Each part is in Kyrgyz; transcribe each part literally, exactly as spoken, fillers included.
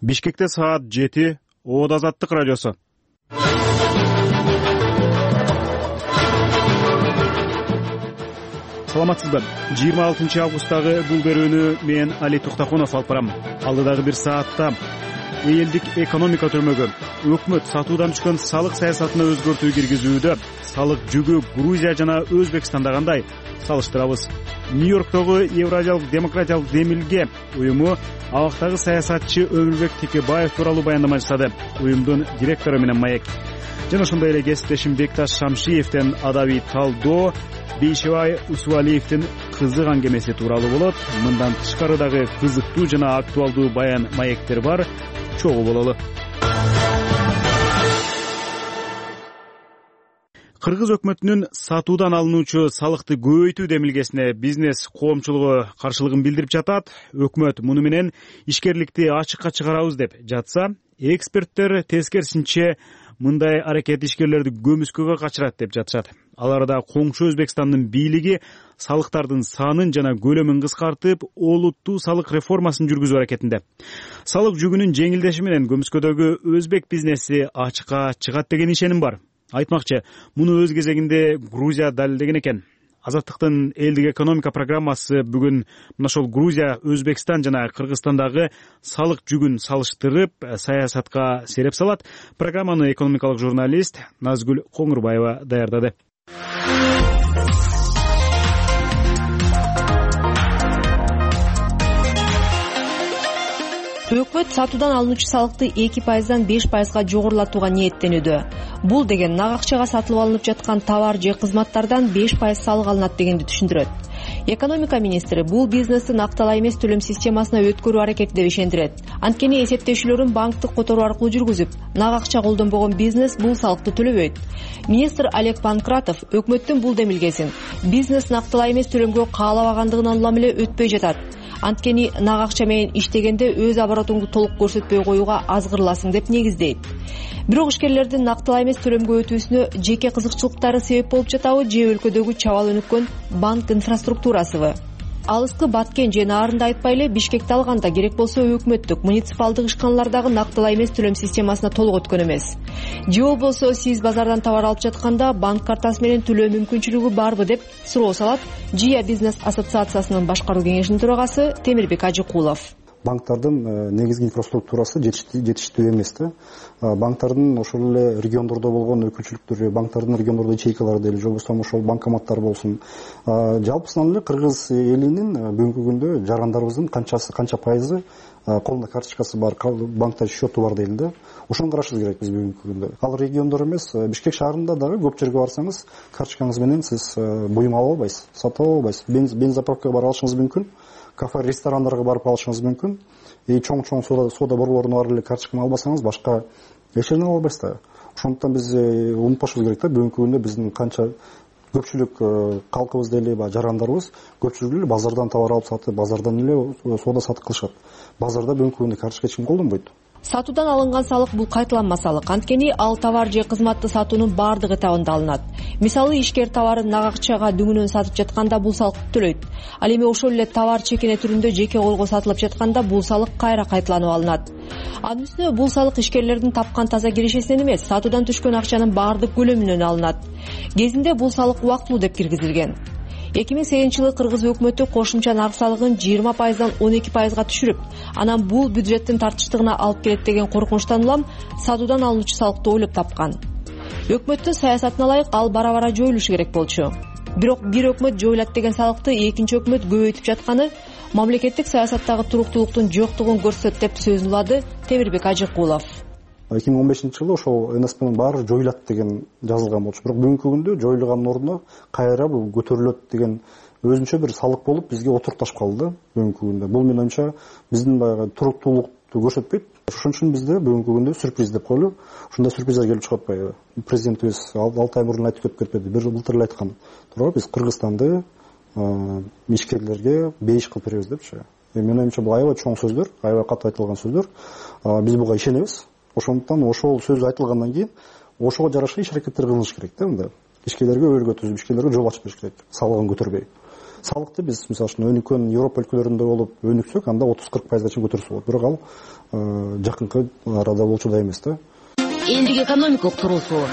Бишкекте саат жети, Оод Азаттык радиосу. Саламатсызбы? жыйырма алтынчы августтагы бул берүүнү мен Али Туктакунов алып барам. Алдыдагы бир саатта элдик экономика түрмөгү, өкмөт сатуудан түшкөн салык саясатына өзгөртүү киргизүүдө салык жүгү Грузия жана Өзбекстанда кандай салыштырабыз. Нью-Йорктогу Евразиялык демократиялык демилге уюму абактагы саясатчы Өмүрбек Текебаев тууралуу баяндама жасады. Уюмдун директору менен маек. Жана ошондой эле кесиптешим Бекташ Шамшиевден адабий талдоо, Бейшебай Усубалиевдин кызык аңгемеси тууралуу болот. Мындан тышкары дагы кызыктуу жана актуалдуу баян маектер бар. Чогуу бололу. Кыргыз өкмөтүнүн сатуудан алынуучу салыкты көбөйтүү демилгесине бизнес коомчулугу каршылыгын билдирип жатат. Өкмөт муну менен ишкерликти ачыкка чыгарабыз деп жатса, эксперттер тескерисинче мындай аракет ишкерлерди көмүскөгө качырат деп жатышат. Аларда коңшу Өзбекстандын бийлиги салыктардын санын жана көлөмүн кыскартып, олуттуу салык реформасын жүргүзүү аракетинде. Салык жүгүнүн жеңилдеши менен көмүскөдөгү өзбек бизнеси ачыкка чыгат деген ишеним бар. Айтмакчы, муну өз кезегинде Грузия далилдеген экен. Азаттыктын элдик экономика программасы бүгүн мына ошол Грузия, Өзбекстан жана Кыргызстандагы салык жүгүн салыштырып, саясатка сереп салат. Программаны экономикалык журналист Назгүл Коңурбаева даярдады. Өкмөт сатуудан алынуучу салыкты эки пайыздан беш пайызга жогорулатууга ниеттенүүдө. Бул деген нак акчага сатылып алынып жаткан товар же кызматтардан беш пайыз салык алынат дегенди түшүндүрөт. Экономика министри бул бизнести накталай эмес төлөм системасына өткөрүү аракети деп ишендирет. Анткени эсептешүүлөрүн банктык которуу аркылуу жүргүзүп, нак акча колдонбогон бизнес бул салыкты төлөбөйт. Министр Олег Панкратов өкмөттүн бул демилгесин бизнес накталай эмес төлөмгө каалабагандыгынан улам эле өтпөй жатат. Анткени нак акча менен иштегенде өз оборотуңду толук көрсөтпөй коюуга азгырыласың деп негиздейт. Бирок ишкерлердин накталай эмес төлөмгө өтүүсүнө жеке кызыкчылыктары себеп болуп жатабы же өлкөдөгү чабал өнүккөн банк инфраструктурасыбы? Алыскы Баткен же Наарында айтпай эле Бишкекти алганда керек болсо өкмөттүк муниципалдык ишканалардагы накталай эмес төлөм системасына толук өткөн эмес. Же болбосо сиз базардан товар алып жатканда банк картасы менен төлөө мүмкүнчүлүгү барбы деп суроо салат Жия бизнес ассоциациясынын башкаруу кеңешинин төрагасы Темирбек Ажыкулов. Банктардын негизги инфраструктурасы жетиштүү эмес да. Банктардын ошол эле региондордо болгон өкүлчүлүктөрү, банктардын региондордо ячейкалары деле, же болбосо ошол банкоматтар болсун. Жалпысынан эле кыргыз элинин бүгүнкү күндө жарандарыбыздын канчасы, канча пайызы колунда карточкасы бар, банкта счету бар дейли да. Ошону карашыбыз керек биз бүгүнкү күндө. Ал региондор эмес, Бишкек шаарында дагы көп жерге барсаңыз, карточкаңыз менен сиз буюм ала албайсыз, сатып ала албайсыз. Бензопаковкага бара алышыңыз мүмкүн. Кафе, ресторандарга барып алышыңыз мүмкүн. И чоң-чоң сода сода борлоруна барып эле карточканы албасаңыз, башка эч нерсе ала албайсыз да. Ошондуктан биз унутпашыбыз керек да, бүгүнкү күндө биздин канча көпчүлүк калкыбыз деле, жарандарыбыз көпчүлүк эле базардан товар алып сатып, базардан эле сода сатып кылышат. Базарда бүгүнкү күндө карточка эч ким колдонбойт. Сатуудан алынган салык бул кайталанма салык. Анткени ал товар же кызматты сатуунун бардык этабында алынат. Мисалы, ишкер товарын нак акчага дүңүнөн сатып жатканда бул салыкты төлөйт. Ал эми ошол эле товар чекене түрүндө жеке колго сатылып жатканда бул салык кайра кайталанып алынат. Анын үстүнө бул салык ишкерлердин тапкан таза кирешесинен эмес, сатуудан түшкөн акчанын бардык көлөмүнөн алынат. Кезинде бул салык убактылуу деп киргизилген. эки миң сегизинчи жылы кыргыз өкмөтү кошумча нарк салыгын жыйырма пайыздан он эки пайызга түшүрүп, анан бул бюджеттин тартыштыгына алып келет деген коркунучтан улам сатуудан алынуучу салыкты ойлоп тапкан. Өкмөттүн саясатына ылайык ал бара-бара жоюлушу керек болчу. Бирок бир өкмөт жоюлат деген салыкты экинчи өкмөт көбөйтүп жатканы мамлекеттик саясаттагы туруктуулуктун жоктугун көрсөтөт деп сөзүн улады Темирбек Ажыкулов. эки миң он бешинчи жылы ошол эн эс пнын баары жоюлат деген жазылган болчу. Бирок бүгүнкү күндө жоюлганын ордуна кайра бул көтөрүлөт деген өзүнчө бир салык болуп бизге отурташып калды бүгүнкү күндө. Бул менин оюмча биздин баягы туруктуулукту көрсөтпөйт. Ошон үчүн бизде бүгүнкү күндө сюрприз деп коелу. Ушундай сюрприздер келип чыгып атпайбы? Президентибиз алты ай мурун айтып кетпеди. Бир былтыр эле айткан. Туурабы, биз Кыргызстанды ишкерлерге бейиш кылып беребиз депчи. Менин оюмча бул аябай чоң сөздөр, аябай катуу айтылган сөздөр. Биз буга ишенебиз. Ошондуктан ошол сөз айтылгандан кийин ошого жараша иш аракеттер кылыныш керек да. Мында ишкерлерге өйргө түзүп, ишкерлерге жол ачып бериш керек, салыгын көтөрбөй. салыкты биз мисалы үчүн өнүккөн Европа өлкөлөрүндө болуп өнүксөк, анда отуз кырк пайызга чейин көтөрсө болот. Бирок ал жакынкы арада болчу да эмес да. Элдик экономика уктуруусу.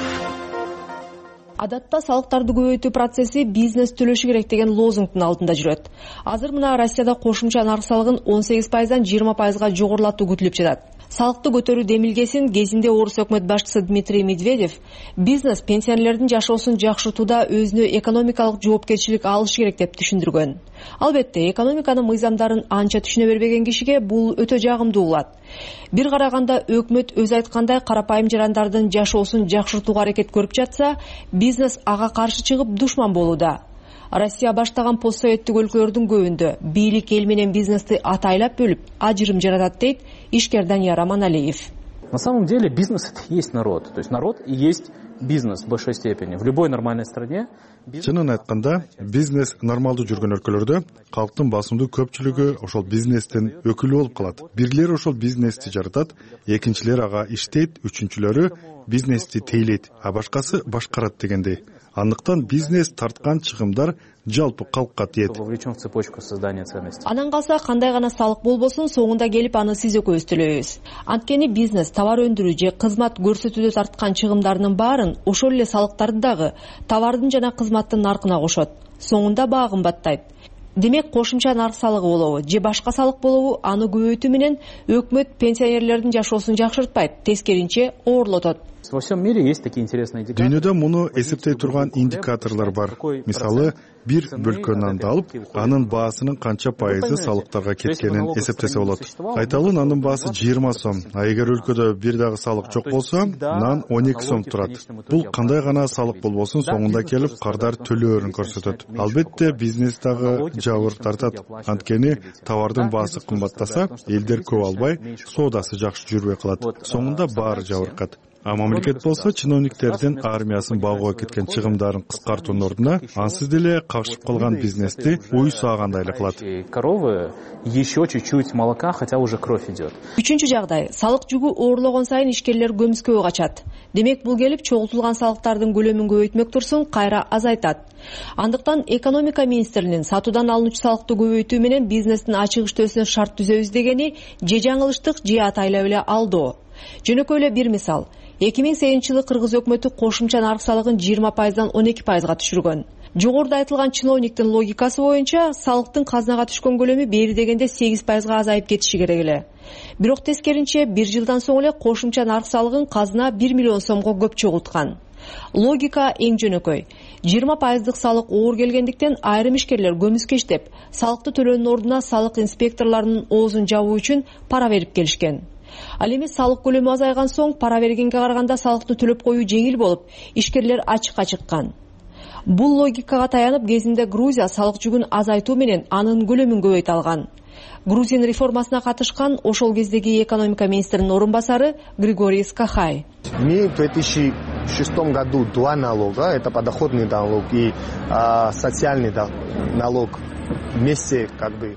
Адатта салыктарды көбөйтүү процесси бизнес төлөшү керек деген лозунгдун алдында жүрөт. Азыр мына Россияда кошумча нарк салыгын он сегиз пайыздан жыйырма пайызга жогорулатуу күтүлүп жатат. Салыкты көтөрүү демилгесин кезинде орус өкмөт башчысы Дмитрий Медведев бизнес пенсионерлердин жашоосун жакшыртууда өзүнө экономикалык жоопкерчилик алыш керек деп түшүндүргөн. Албетте, экономиканын мыйзамдарын анча түшүнө бербеген кишиге бул өтө жагымдуу болот. Бир караганда өкмөт өз айткандай карапайым жарандардын жашоосун жакшыртууга аракет көрүп жатса, бизнес ага каршы чыгып душман болууда. Россия баштаган постсоветтик өлкөлөрдүн көбүндө бийлик эл менен бизнести атайлап бөлүп, ажырым жаратат дейт ишкер Данияр Аманалиев. На самом деле бизнес — это и есть народ. То есть народ и есть бизнес в большой степени. В любой нормальной стране. Чынын айтканда, бизнес нормалдуу жүргөн өлкөлөрдө калктын басымдуу көпчүлүгү ошол бизнестин өкүлү болуп калат. Бирлери ошол бизнести жаратат, экинчилери ага иштейт, үчүнчүлөрү бизнести тейлейт, а башкасы башкарат дегендей. Андыктан бизнес тарткан чыгымдар жалпы калкка тиет. Вовлечен в цепочку создания ценностей. Анан калса кандай гана салык болбосун, соңунда келип аны сиз экөөбүз төлөйбүз. Анткени бизнес товар өндүрүү же кызмат көрсөтүүдө тарткан чыгымдарынын баарын ошол эле салыктарды дагы товардын жана кызматтын наркына кошот. Соңунда баа кымбаттайт. Демек, кошумча нарк салыгы болобу же башка салык болобу, аны көбөйтүү менен өкмөт пенсионерлердин жашоосун жакшыртпайт, тескеринче оорлотот. Во всем мире есть такие интересные индикаторы. Дүйнөдө муну эсептей турган индикаторлор бар. Мисалы, бир бөлкө нанды алып, анын баасынын канча пайызы салыктарга кеткенин эсептесе болот. Айталы нандын баасы жыйырма сом, а эгер өлкөдө бир дагы салык жок болсо, нан он эки сом турат. Бул кандай гана салык болбосун, соңунда келип кардар төлөөрүн көрсөтөт. Албетте, бизнес дагы жабыр тартат. Анткени товардын баасы кымбаттаса, элдер көп албай, соодасы жакшы жүрбөй калат. Соңунда баары жабыркат. А мамлекет болсо чиновниктердин армиясын багууга кеткен чыгымдарын кыскартуунун ордуна ансыз деле кагышып калган бизнести уй саагандай эле кылат. Коровы еще чуть-чуть молока, хотя уже кровь идет. Үчүнчү жагдай, салык жүгү оорлогон сайын ишкерлер көмүскөгө качат. Демек, бул келип чогултулган салыктардын көлөмүн көбөйтмөк турсун кайра азайтат. Андыктан экономика министринин сатуудан алынуучу салыкты көбөйтүү менен бизнестин ачык иштөөсүнө шарт түзөбүз дегени же жаңылыштык, же атайлап эле алдоо. Жөнөкөй эле бир мисал. эки миң сегизинчи жылы Кыргыз өкмөтү кошумча нарк салыгын жыйырма пайыздан он эки пайызга түшүргөн. Жогоруда айтылган чиновниктин логикасы боюнча салыктын казынага түшкөн көлөмү бери дегенде сегиз пайызга азайып кетиши керек эле. Бирок тескеринче бир жылдан соң эле кошумча нарк салыгын казына бир миллион сомго көп чогулткан. Логика эң жөнөкөй. жыйырма пайыздык салык оор келгендиктен айрым ишкерлер көмүскө иштеп, салыкты төлөөнүн ордуна салык инспекторлорунун оозун жабуу үчүн пара берип келишкен. Ал эми салык көлөмү азайган соң пара бергенге караганда салыкты төлөп коюу жеңил болуп, ишкерлер ачыкка чыккан. Бул логикага таянып кезинде Грузия салык жүгүн азайтуу менен анын көлөмүн көбөйтө алган. Грузин реформасына катышкан ошол кездеги экономика министринин орун басары Григорий Скахай. Мы в две тысячи шестом году два налога, это подоходный налог и а, социальный налог вместе как бы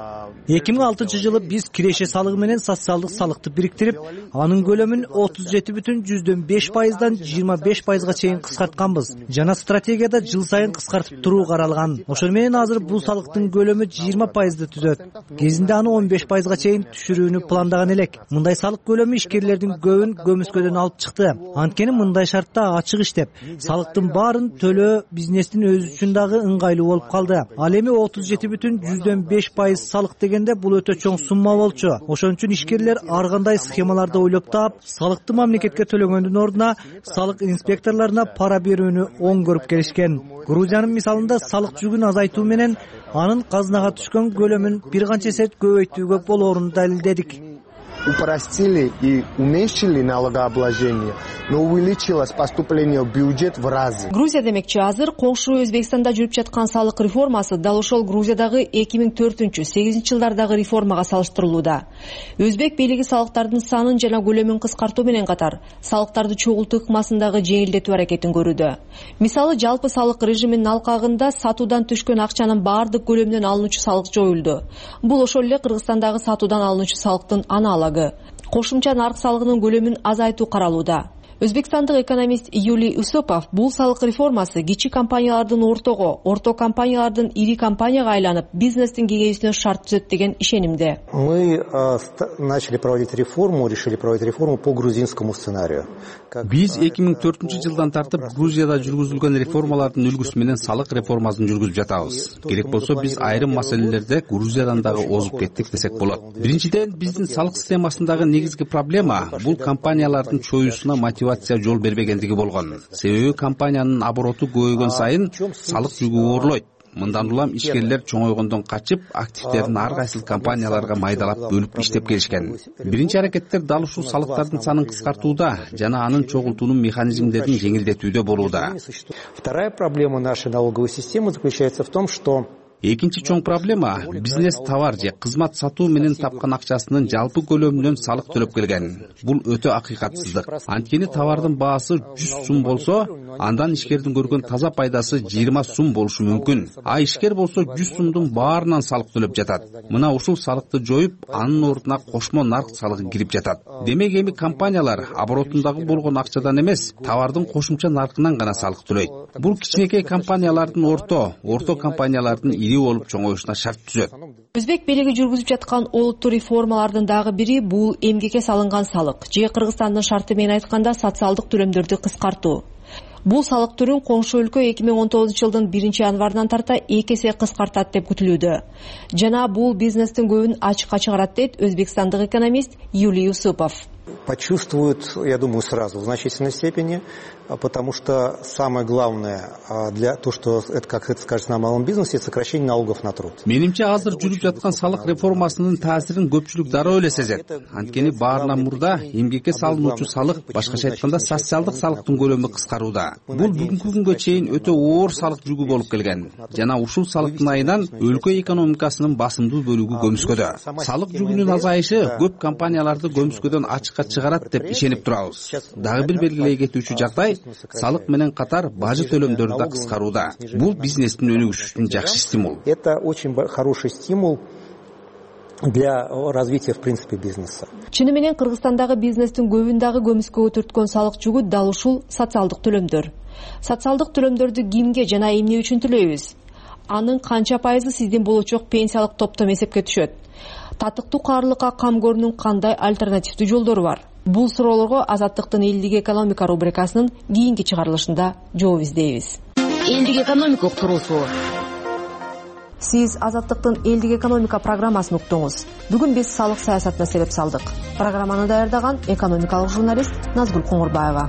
эки миң алтынчы жылы биз киреше салыгы менен социалдык салыкты бириктирип, анын көлөмүн отуз жети бүтүн жүздөн беш пайыздан жыйырма беш пайызга чейин кыскартканбыз. Жана стратегияда жыл сайын кыскартып туруу каралган. Ошол менен азыр бул салыктын көлөмү жыйырма пайызды түзөт. Кезинде аны он беш пайызга чейин түшүрүүнү пландаган элек. Мындай салык көлөмү ишкерлердин көбүн көмүскөдөн алып чыкты. Анткени мындай шартта ачык иштеп, салыктын баарын төлөө бизнестин өзү үчүн дагы ыңгайлуу болуп калды. Ал эми отуз жети бүтүн жүздөн беш пайыз салык дегенде бул өтө чоң сумма болчу. Ошон үчүн ишкерлер ар кандай схемаларды ойлоп таап, салыкты мамлекетке төлөгөндүн ордуна салык инспекторлоруна пара берүүнү оң көрүп келишкен. Грузиянын мисалында салык жүгүн азайтуу менен анын казынага түшкөн көлөмүн бир канча эсе көбөйтүүгө болоорун далилдедик. Упростили и уменьшили налогообложение, но увеличилось поступление в бюджет в разы. Грузия демекчи азыр коңшу Өзбекстанда жүрүп жаткан салык реформасы дал ошол Грузиядагы эки миң төртүнчү сегизинчи жылдардагы реформага салыштырылууда. Өзбек бийлиги салыктардын санын жана көлөмүн кыскартуу менен катар салыктарды чогултуу ыкмасындагы жеңилдетүү аракетин көрүүдө. Мисалы, жалпы салык режиминин алкагында сатуудан түшкөн акчанын баардык көлөмүнөн алынуучу салык жоюлду. Бул ошол эле Кыргызстандагы сатуудан алынуучу салыктын аналогу. Кошумча нарк салыгынын көлөмүн азайтуу каралууда. Өзбекстандык экономист Юлий Усопов бул салык реформасы кичи компаниялардын ортого, орто компаниялардын ири компанияга айланып, бизнестин кеңейүүсүнө шарт түзөт деген ишенимде. Мы начали проводить реформу, решили проводить реформу по грузинскому сценарию. Биз эки миң төртүнчү жылдан тартып Грузияда жүргүзүлгөн реформалардын үлгүсү менен салык реформасын жүргүзүп жатабыз. Керек болсо биз айрым маселелерде Грузиядан дагы озуп кеттик десек болот. Биринчиден, биздин салык системасындагы негизги проблема бул компаниялардын чоюусуна мотивация жол бербегендиги болгон. Себеби компаниянын обороту көбөйгөн сайын салык жүгү оорлойт. Мындан улам ишкерлер чоңойгондон качып, активдерин ар кайсыл компанияларга майдалап бөлүп иштеп келишкен. Биринчи аракеттер дал ушул салыктардын санын кыскартууда жана анын чогултуунун механизмдерин жеңилдетүүдө болууда. Вторая проблема нашей налоговой системы заключается в том, что Экинчи чоң проблема бизнес товар же кызмат сатуу менен тапкан акчасынын жалпы көлөмүнөн салык төлөп келген. Бул өтө акыйкатсыздык. Анткени товардын баасы жүз сум болсо, андан ишкердин көргөн таза пайдасы жыйырма сум болушу мүмкүн. А ишкер болсо жүз сумдун баарынан салык төлөп жатат. Мына ушул салыкты жоюп, анын ордуна кошмо нарк салыгы кирип жатат. Демек эми компаниялар оборотундагы болгон акчадан эмес, товардын кошумча наркынан гана салык төлөйт. Бул кичинекей компаниялардын орто, орто компаниялардын ири болуп чоңоюшуна шарт түзөт. Өзбек бийлиги жүргүзүп жаткан олуттуу реформалардын дагы бири бул эмгекке салынган салык же Кыргызстандын шарты менен айтканда социалдык төлөмдөрдү кыскартуу. Бул салык түрүн коңшу өлкө эки миң он тогузунчу жылдын биринчи январынан тарта эки эсе кыскартат деп күтүлүүдө. Жана бул бизнестин көбүн ачыкка чыгарат дейт өзбекстандык экономист Юлий Усопов. Почувствуют, я думаю, сразу в значительной степени, потому что самое главное для того, что это, как это скажется на малом бизнесе, сокращение налогов на труд. Менимче азыр жүрүп жаткан салык реформасынын таасирин көпчүлүк дароо эле сезет. Анткени баарынан мурда эмгекке салынуучу салык, башкача айтканда социалдык салыктын көлөмү кыскарууда. Бул бүгүнкү күнгө чейин өтө оор салык жүгү болуп келген. Жана ушул салыктын айынан өлкө экономикасынын басымдуу бөлүгү көмүскөдө. Салык жүгүнүн азайышы көп компанияларды көмүскөдөн ачыкка чыгарат деп ишенип турабыз. Дагы бир белгилей кетүүчү жагдай салык менен катар бажы төлөмдөрү да кыскарууда. Бул бизнестин өнүгүшүнүн жакшы стимул. Это очень хороший стимул для развития, в принципе, бизнеса. Чыны менен Кыргызстандагы бизнестин көбүн дагы көмүскөгө түрткөн салык жүгү дал ушул социалдык төлөмдөр. Социалдык төлөмдөрдү кимге жана эмне үчүн төлөйбүз? Анын канча пайызы сиздин болочок пенсиялык топтом эсепке түшөт? Татыктуу каарылыкка кам көрүүнүн кандай альтернативдүү жолдору бар? Бул суроолорго Азаттыктын элдик экономика рубрикасынын кийинки чыгарылышында жооп издейбиз. Элдик экономика туруусу. Сиз Азаттыктын элдик экономика программасын уктуңуз. Бүгүн биз салык саясатына себеп салдык. Программаны даярдаган экономикалык журналист Назгүл Коңурбаева.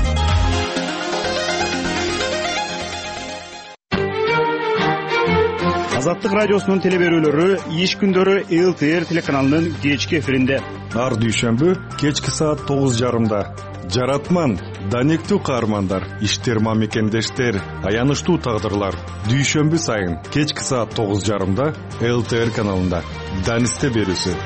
Азаттык радиосунун телеберүүлөрү иш күндөрү эл ти эр телеканалынын кечки эфиринде. Ар дүйшөмбү кечки саат тогуз жарымда. Жаратман, данектүү каармандар, иштер мамекендештер, аянычтуу тагдырлар. Дүйшөмбү сайын кечки саат тогуз жарымда эл ти эр каналында. Данисте берүүсү.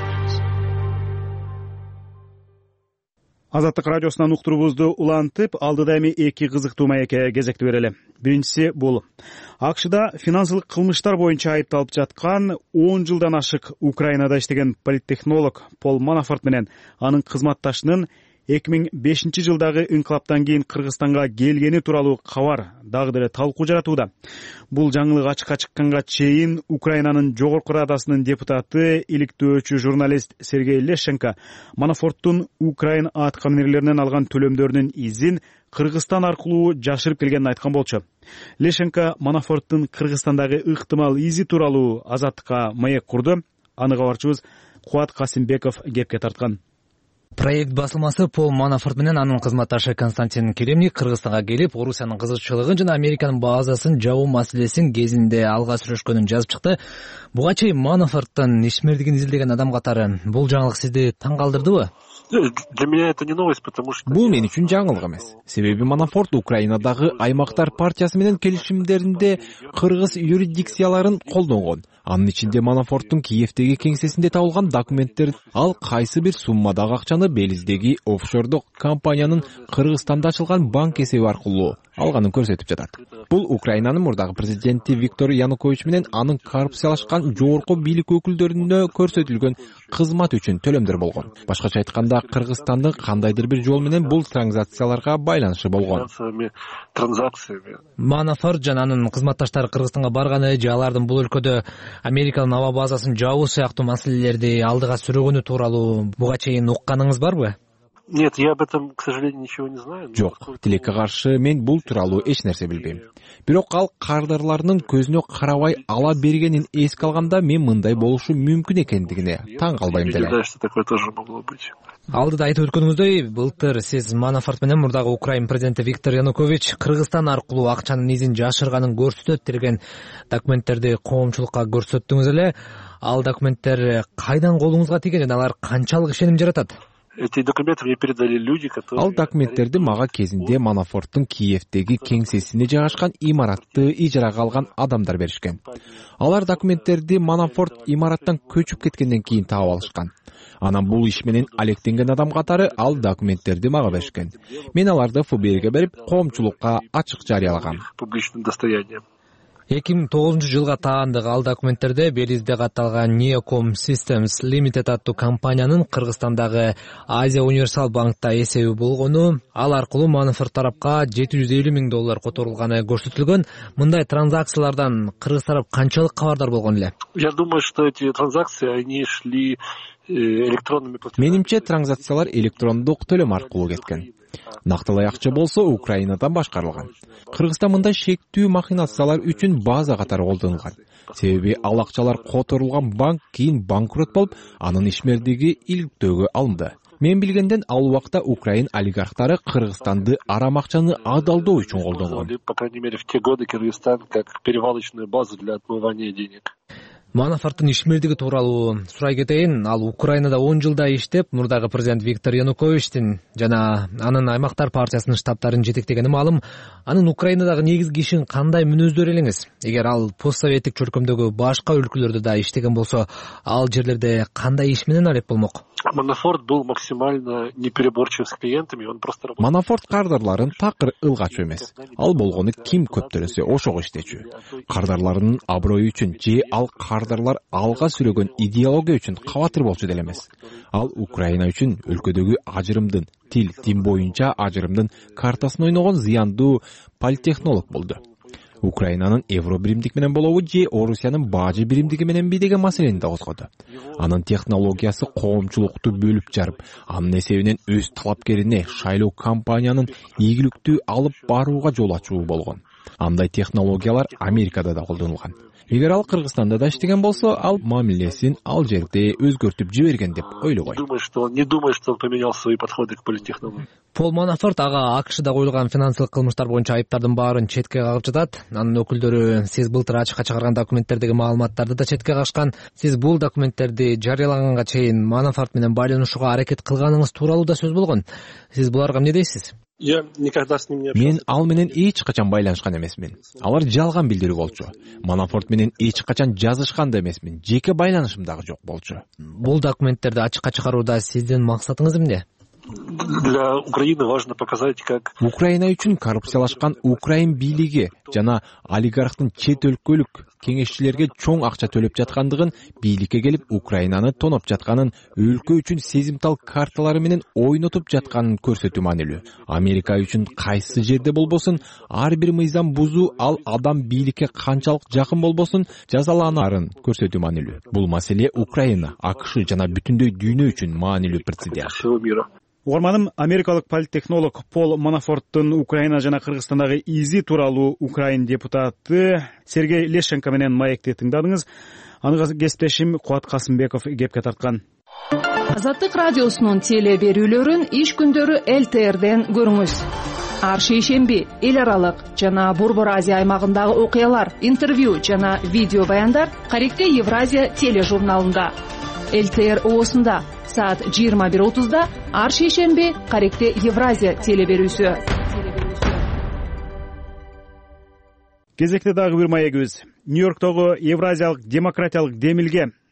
Азаттык радиосунан уктуруубузду улантып, алдыда эми эки кызыктуу маекке кезекти берели. Биринчиси бул АКШда финансылык кылмыштар боюнча айыпталып жаткан он жылдан ашык Украинада иштеген политтехнолог Пол Манафорт менен анын кызматташынын эки миң бешинчи жылдагы инкылаптан кийин Кыргызстанга келгени тууралуу кабар дагы деле талкуу жаратууда. Бул жаңылык ачыкка чыкканга чейин Украинанын жогорку радасынын депутаты, иликтөөчү журналист Сергей Лещенко Манафорттун Украин аткаминерлеринен алган төлөмдөрүнүн изин Кыргызстан аркылуу жашырып келгенин айткан болчу. Лещенко Манафорттун Кыргызстандагы ыктымал изи тууралуу Азаттыкка маек курду. Аны кабарчыбыз Кубат Касимбеков кепке тарткан. Проект басылмасы Пол Манафорт менен анын кызматташы Константин Керемник Кыргызстанга келип, Орусиянын кызыкчылыгын жана Американын базасын жабуу маселесин кезинде алга сүрүшкөнүн жазып чыкты. Буга чейин Манафорттун ишмердигин изилдеген адам катары бул жаңылык сизди таң калтырдыбы? Для меня это не новость, потому что... Бул мен үчүн жаңылык эмес. Себеби Манафорт Украинадагы аймактар партиясы менен келишимдеринде кыргыз юрисдикцияларын колдонгон. Анын ичинде Манафорттун Киевдеги кеңсесинде табылган документтер ал кайсы бир суммадагы акчаны Белиздеги офшордук компаниянын Кыргызстанда ачылган банк эсеби аркылуу алганын көрсөтүп жатат. Бул Украинанын мурдагы президенти Виктор Янукович менен анын коррупциялашкан жогорку бийлик өкүлдөрүнө көрсөтүлгөн кызмат үчүн төлөмдөр болгон. Башкача айтканда, Кыргызстандын кандайдыр бир жол менен бул транзакцияларга байланышы болгон. Манафорт жана анын кызматташтары Кыргызстанга барганы же алардын бул өлкөдө Американын аба базасын жабуу сыяктуу маселелерди алдыга сүргөнү тууралуу буга чейин укканыңыз барбы? Нет, я об этом, к сожалению, ничего не знаю. Жок, тилекке каршы мен бул тууралуу эч нерсе билбейм. Бирок ал кардарлардын көзүнө карабай ала бергенин эске алганда мен мындай болушу мүмкүн экендигине таң калбайм деле. Да, что такое тоже могло быть. Алдыда айтып өткөнүңүздөй, былтыр сиз Манафорт менен мурдагы Украин президенти Виктор Янукович Кыргызстан аркылуу акчанын изин жашырганын көрсөтөт деген документтерди коомчулукка көрсөттүңүз эле. Ал документтер кайдан колуңузга тийген жана алар канчалык ишеним жаратат? Эти документы мне передали люди, которые... Ал документтерди мага кезинде Манафорттун Киевдеги кеңсесине жайгашкан имаратты ижарага алган адамдар беришкен. Алар документтерди Манафорт имараттан көчүп кеткенден кийин таап алышкан. Анан бул иш менен алектенген адам катары ал документтерди мага беришкен. Мен аларды эф бэ эрге берип, коомчулукка ачык жарыялагам. Публичным достоянием. эки миң тогузунчу жылга таандык ал документтерде Белизде катталган Neocom Systems Limited аттуу компаниянын Кыргызстандагы Азия Универсал банкта эсеби болгону, ал аркылуу Манафорт тарапка жети жүз элүү миң доллар которулганы көрсөтүлгөн. Мындай транзакциялардан Кыргыз тарап канчалык кабардар болгон эле? Я думаю, что эти транзакции, они шли электронными платежами. Менимче транзакциялар электрондук төлөм аркылуу кеткен. Нактылай акча болсо Украинадан башкарылган. Кыргызда мындай шектүү махинациялар үчүн база катары колдонулган. Себеби ал акчалар которулган банк кийин банкрот болуп, анын ишмердиги иликтөөгө алынды. Мен билгенден ал убакта Украин олигархтары Кыргызстанды арам акчаны адалдоо үчүн колдонгон. По крайней мере, в те годы Кыргызстан как перевалочную базу для отмывания денег. Манафорттун ишмердиги тууралуу сурай кетейин. Ал Украинада он жылда иштеп, мурдагы президент Виктор Януковичтин жана анын аймактар партиясынын штабтарын жетектегени маалым. Анын Украинадагы негизги ишин кандай мүнөздөр элеңиз? Эгер ал постсоветтик чөркөмдөгү башка өлкөлөрдө да иштеген болсо, ал жерлерде кандай иш менен алек болмок? Манафорт был максимально непереборчив с клиентами, он просто работал. Манафорт кардарларын такыр ылгачу эмес. Ал болгону ким көптөрөсө ошого иштечү. Кардарлардын аброю үчүн же ал кардарлар алга сүрөгөн идеология үчүн кабатыр болчу деле эмес. Ал Украина үчүн өлкөдөгү ажырымдын, тил, дин боюнча ажырымдын картасын ойногон зыяндуу политтехнолог болду. Украинанын евро биримдик менен болобу же Орусиянын бажы биримдиги мененби деген маселени да козгоду. Анын технологиясы коомчулукту бөлүп жарып, анын эсебинен өз талапкерине шайлоо компаниянын ийгиликтүү алып барууга жол ачуу болгон. Андай технологиялар Америкада да колдонулган. Эгер ал Кыргызстанда да иштеген болсо, ал мамилесин ал жерде өзгөртүп жиберген деп ойлобойм. Думаю, что он не думает, что он поменял свои подходы к политтехнологии. Пол Манафорт ага АКШда коюлган финансылык кылмыштар боюнча айыптардын баарын четке кагып жатат. Анын өкүлдөрү сиз былтыр ачыкка чыгарган документтердеги маалыматтарды да четке кагышкан. Сиз бул документтерди жарыялаганга чейин Манафорт менен байланышууга аракет кылганыңыз тууралуу да сөз болгон. Сиз буларга эмне дейсиз? Я никогда с ним не общался. Мен ал менен эч качан байланышкан эмесмин. Алар жалган билдирүү болчу. Манафорт менен эч качан жазышкан да эмесмин. Жеке байланышым дагы жок болчу. Бул документтерди ачыкка чыгарууда сиздин максатыңыз эмне? Для Украины важно показать, как Украина үчүн коррупциялашкан Украин бийлиги жана олигархтын чет өлкөлүк кеңешчилерге чоң акча төлөп жаткандыгын, бийликке келип Украинаны тоноп жатканын, өлкө үчүн сезимтал карталары менен ойнотуп жатканын көрсөтүү маанилүү. Америка үчүн кайсы жерде болбосун, ар бир мыйзам бузуу ал адам бийликке канчалык жакын болбосун жазаланаарын көрсөтүү маанилүү. Бул маселе Украина, АКШ жана бүтүндөй дүйнө үчүн маанилүү прецедент. Угарманым, америкалык политтехнолог Пол Манафорттун Украина жана Кыргызстандагы изи тууралуу Украин депутаты Сергей Лещенко менен маекти тыңдадыңыз. Аны кесиптешим Кубат Касымбеков кепке тарткан. Азаттык радиосунун теле берүүлөрүн иш күндөрү эл тэ эрден көрүңүз. Ар шейшемби эл аралык жана Борбор Азия аймагындагы окуялар, интервью жана видео баяндар Каректе Евразия тележурналында. эл тэ эр оосунда саат жыйырма бир отузда ар шейшемби Каректе Евразия теле берүүсү. Кезекте дагы бир маегибиз. Нью-Йорктогу Евразиялык демократиялык демилге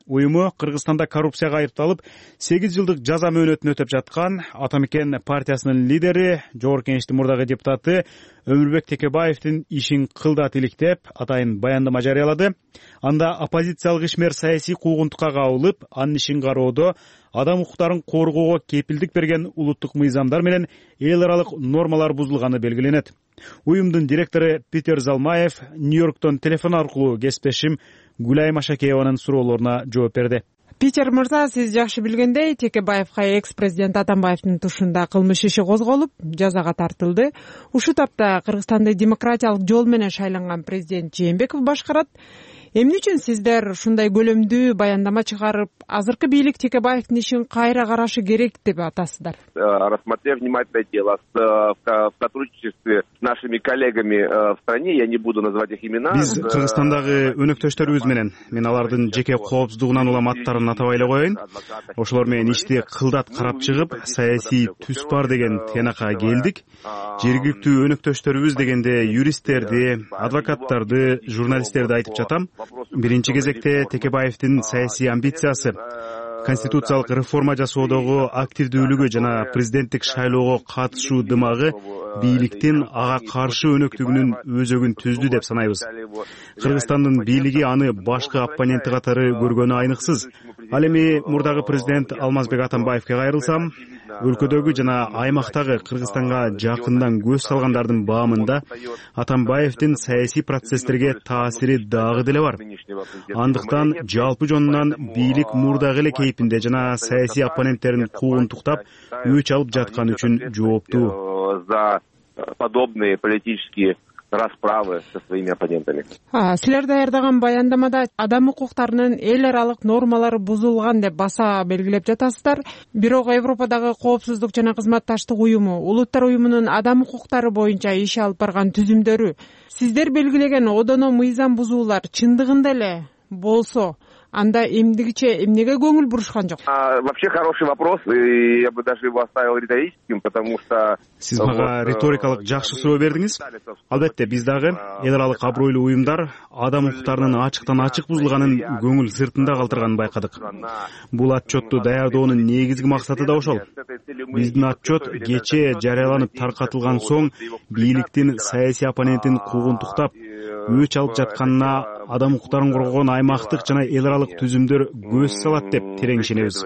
уюму Кыргызстанда коррупцияга айыпталып сегиз жылдык жаза мөөнөтүн өтөп жаткан Атамекен партиясынын лидери, Жогорку Кеңештин мурдагы депутаты Өмүрбек Текебаевдин ишин кылдат иликтеп, атайын баяндама жарыялады. Анда оппозициялык ишмер саясий куугунтукка кабылып, анын ишин кароодо адам укуктарын коргоого кепилдик берген улуттук мыйзамдар менен эл аралык нормалар бузулганы белгиленет. Уюмдун директору Питер Залмаев Нью-Йорктон телефон аркылуу кесиптешим Гүлай Машакееванын суроолоруна жооп берди. Питер мырза, сиз жакшы билгендей, Текебаевга экс-президент Атамбаевдин тушунда кылмыш иши козголуп, жазага тартылды. Ушул тапта Кыргызстанды демократиялык жол менен шайланган президент Жээнбеков башкарат. Эмне үчүн сиздер ушундай көлөмдүү баяндама чыгарып, азыркы бийлик Текебаевдин ишин кайра карашы керек деп атасыздар? Рассмотрев внимательное дело в сотрудничестве с нашими коллегами в стране, я не буду называть их имена. Биз Кыргызстандагы өнөктөштөрүбүз менен, мен алардын жеке коопсуздугунан улам аттарын атабай эле коеюн. Ошолор менен ишти кылдат карап чыгып, саясий түс бар деген тыянакка келдик. Жергиликтүү өнөктөштөрүбүз дегенде юристтерди, адвокаттарды, журналисттерди айтып жатам. Биринчи кезекте Текебаевдин саясий амбициясы, конституциялык реформа жасоодогу активдүүлүгү жана президенттик шайлоого катышуу дымагы бийликтин ага каршы өнөктүгүнүн өзөгүн түздү деп санайбыз. Кыргызстандын бийлиги аны башкы оппоненти катары көргөнү айныксыз. Ал эми мурдагы президент Алмазбек Атамбаевге кайрылсам, өлкөдөгү жана аймактагы Кыргызстанга жакындан көз салгандардын баамында Атамбаевдин саясий процесстерге таасири дагы деле бар. Андыктан жалпы жонунан бийлик мурдагы эле кейпинде жана саясий оппоненттерин куугунтуктап, өч алып жаткан үчүн жооптуу. За подобные политические расправы со своими оппонентами. Силер даярдаган баяндамада адам укуктарынын эл аралык нормалары бузулган деп баса белгилеп жатасыздар. Бирок Европадагы коопсуздук жана кызматташтык уюму, Улуттар уюмунун адам укуктары боюнча иш алып барган түзүмдөрү сиздер белгилеген одоно мыйзам бузуулар чындыгында эле болсо, анда эмдигиче эмнеге көңүл бурушкан жок? Вообще хороший вопрос, и я бы даже его оставил риторическим, потому что сиз мага риторикалык жакшы суроо бердиңиз. Албетте, биз дагы эл аралык абройлуу уюмдар адам укуктарынын ачыктан ачык бузулганын көңүл сыртында калтырганын байкадык. Бул отчетту даярдоонун негизги максаты да ошол. Биздин отчет кечээ жарыяланып таркатылган соң бийликтин саясий оппонентин куугунтуктап, өч алып жатканына адам укуктарын коргогон аймактык жана эл аралык түзүмдөр көз салат деп терең ишенебиз.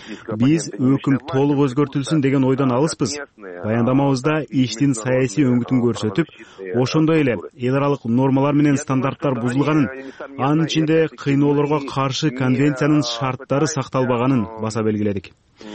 Биз өкүм толук өзгөртүлсүн деген ойдон алыспыз. Баяндамабызда иштин саясий өңүтүн көрсөтүп, ошондой эле эл аралык нормалар менен стандарттар бузулганын, анын ичинде кыйноолорго каршы конвенциянын шарттары сакталбаганын баса белгиледик.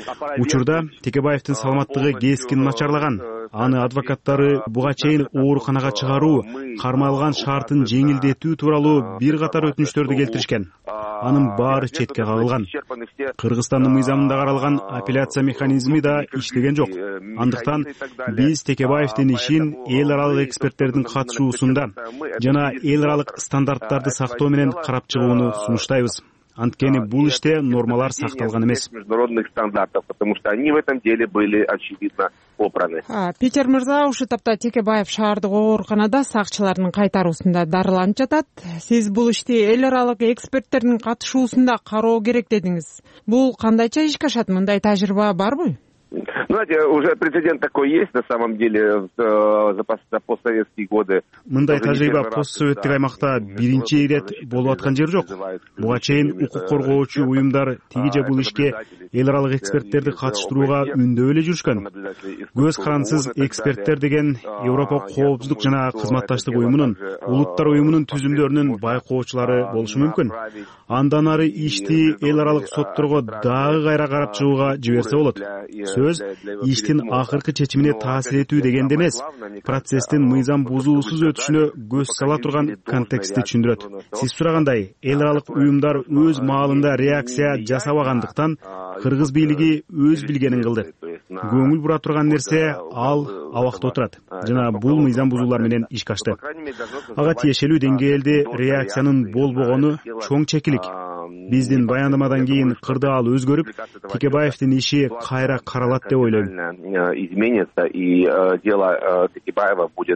Учурда Текебаевдин саламаттыгы кескин начарлаган. Аны адвокаттары буга чейин ооруканага чыгаруу, кармалган шартын жеңилдетүү тууралуу бир катар өтүнүчтөрдү келтиришкен. Анын баары четке кагылган. Кыргызстандын мыйзамында каралган апелляция механизми да иштеген жок. Андыктан биз Текебаевдин ишин эл аралык эксперттердин катышуусунда жана эл аралык стандарттарды сактоо менен карап чыгууну сунуштайбыз. Анткени бул иште нормалар сакталган эмес. Международных стандартов, потому что они в этом деле были очевидно попраны. Питер мырза, ушул тапта Текебаев шаардык ооруканада сакчылардын кайтаруусунда дарыланып жатат. Сиз бул ишти эл аралык эксперттердин катышуусунда кароо керек дедиңиз. Бул кандайча ишке ашат? Мындай тажрыйба барбы? Знаете, уже прецедент такой есть, на самом деле, за постсоветские годы. Мындай тажрыйба постсоветтик аймакта биринчи ирет болуп аткан жер жок. Буга чейин укук коргоочу уюмдар тиги же бул ишке эл аралык эксперттерди катыштырууга үндөп эле жүрүшкөн. Көз карансыз эксперттер деген Европа коопсуздук жана кызматташтык уюмунун, Улуттар уюмунун түзүмдөрүнүн байкоочулары болушу мүмкүн. Андан ары ишти эл аралык сотторго дагы кайра карап чыгууга жиберсе болот. Сөз иштин акыркы чечимине таасир этүү дегенде эмес, процесстин мыйзам бузуусуз өтүшүнө көз сала турган контекстти түшүндүрөт. Сиз сурагандай, эл аралык уюмдар өз маалында реакция жасабагандыктан кыргыз бийлиги өз билгенин кылды. Көңүл бура турган нерсе ал абакта отурат жана бул мыйзам бузуулар менен ишке ашты. Ага тиешелүү деңгээлде реакциянын болбогону чоң чекилик. Биздин баяндамадан кийин кырдаал өзгөрүп, Текебаевдин иши кайра каралат деп ойлойм. Изменится, и дело Текебаева будет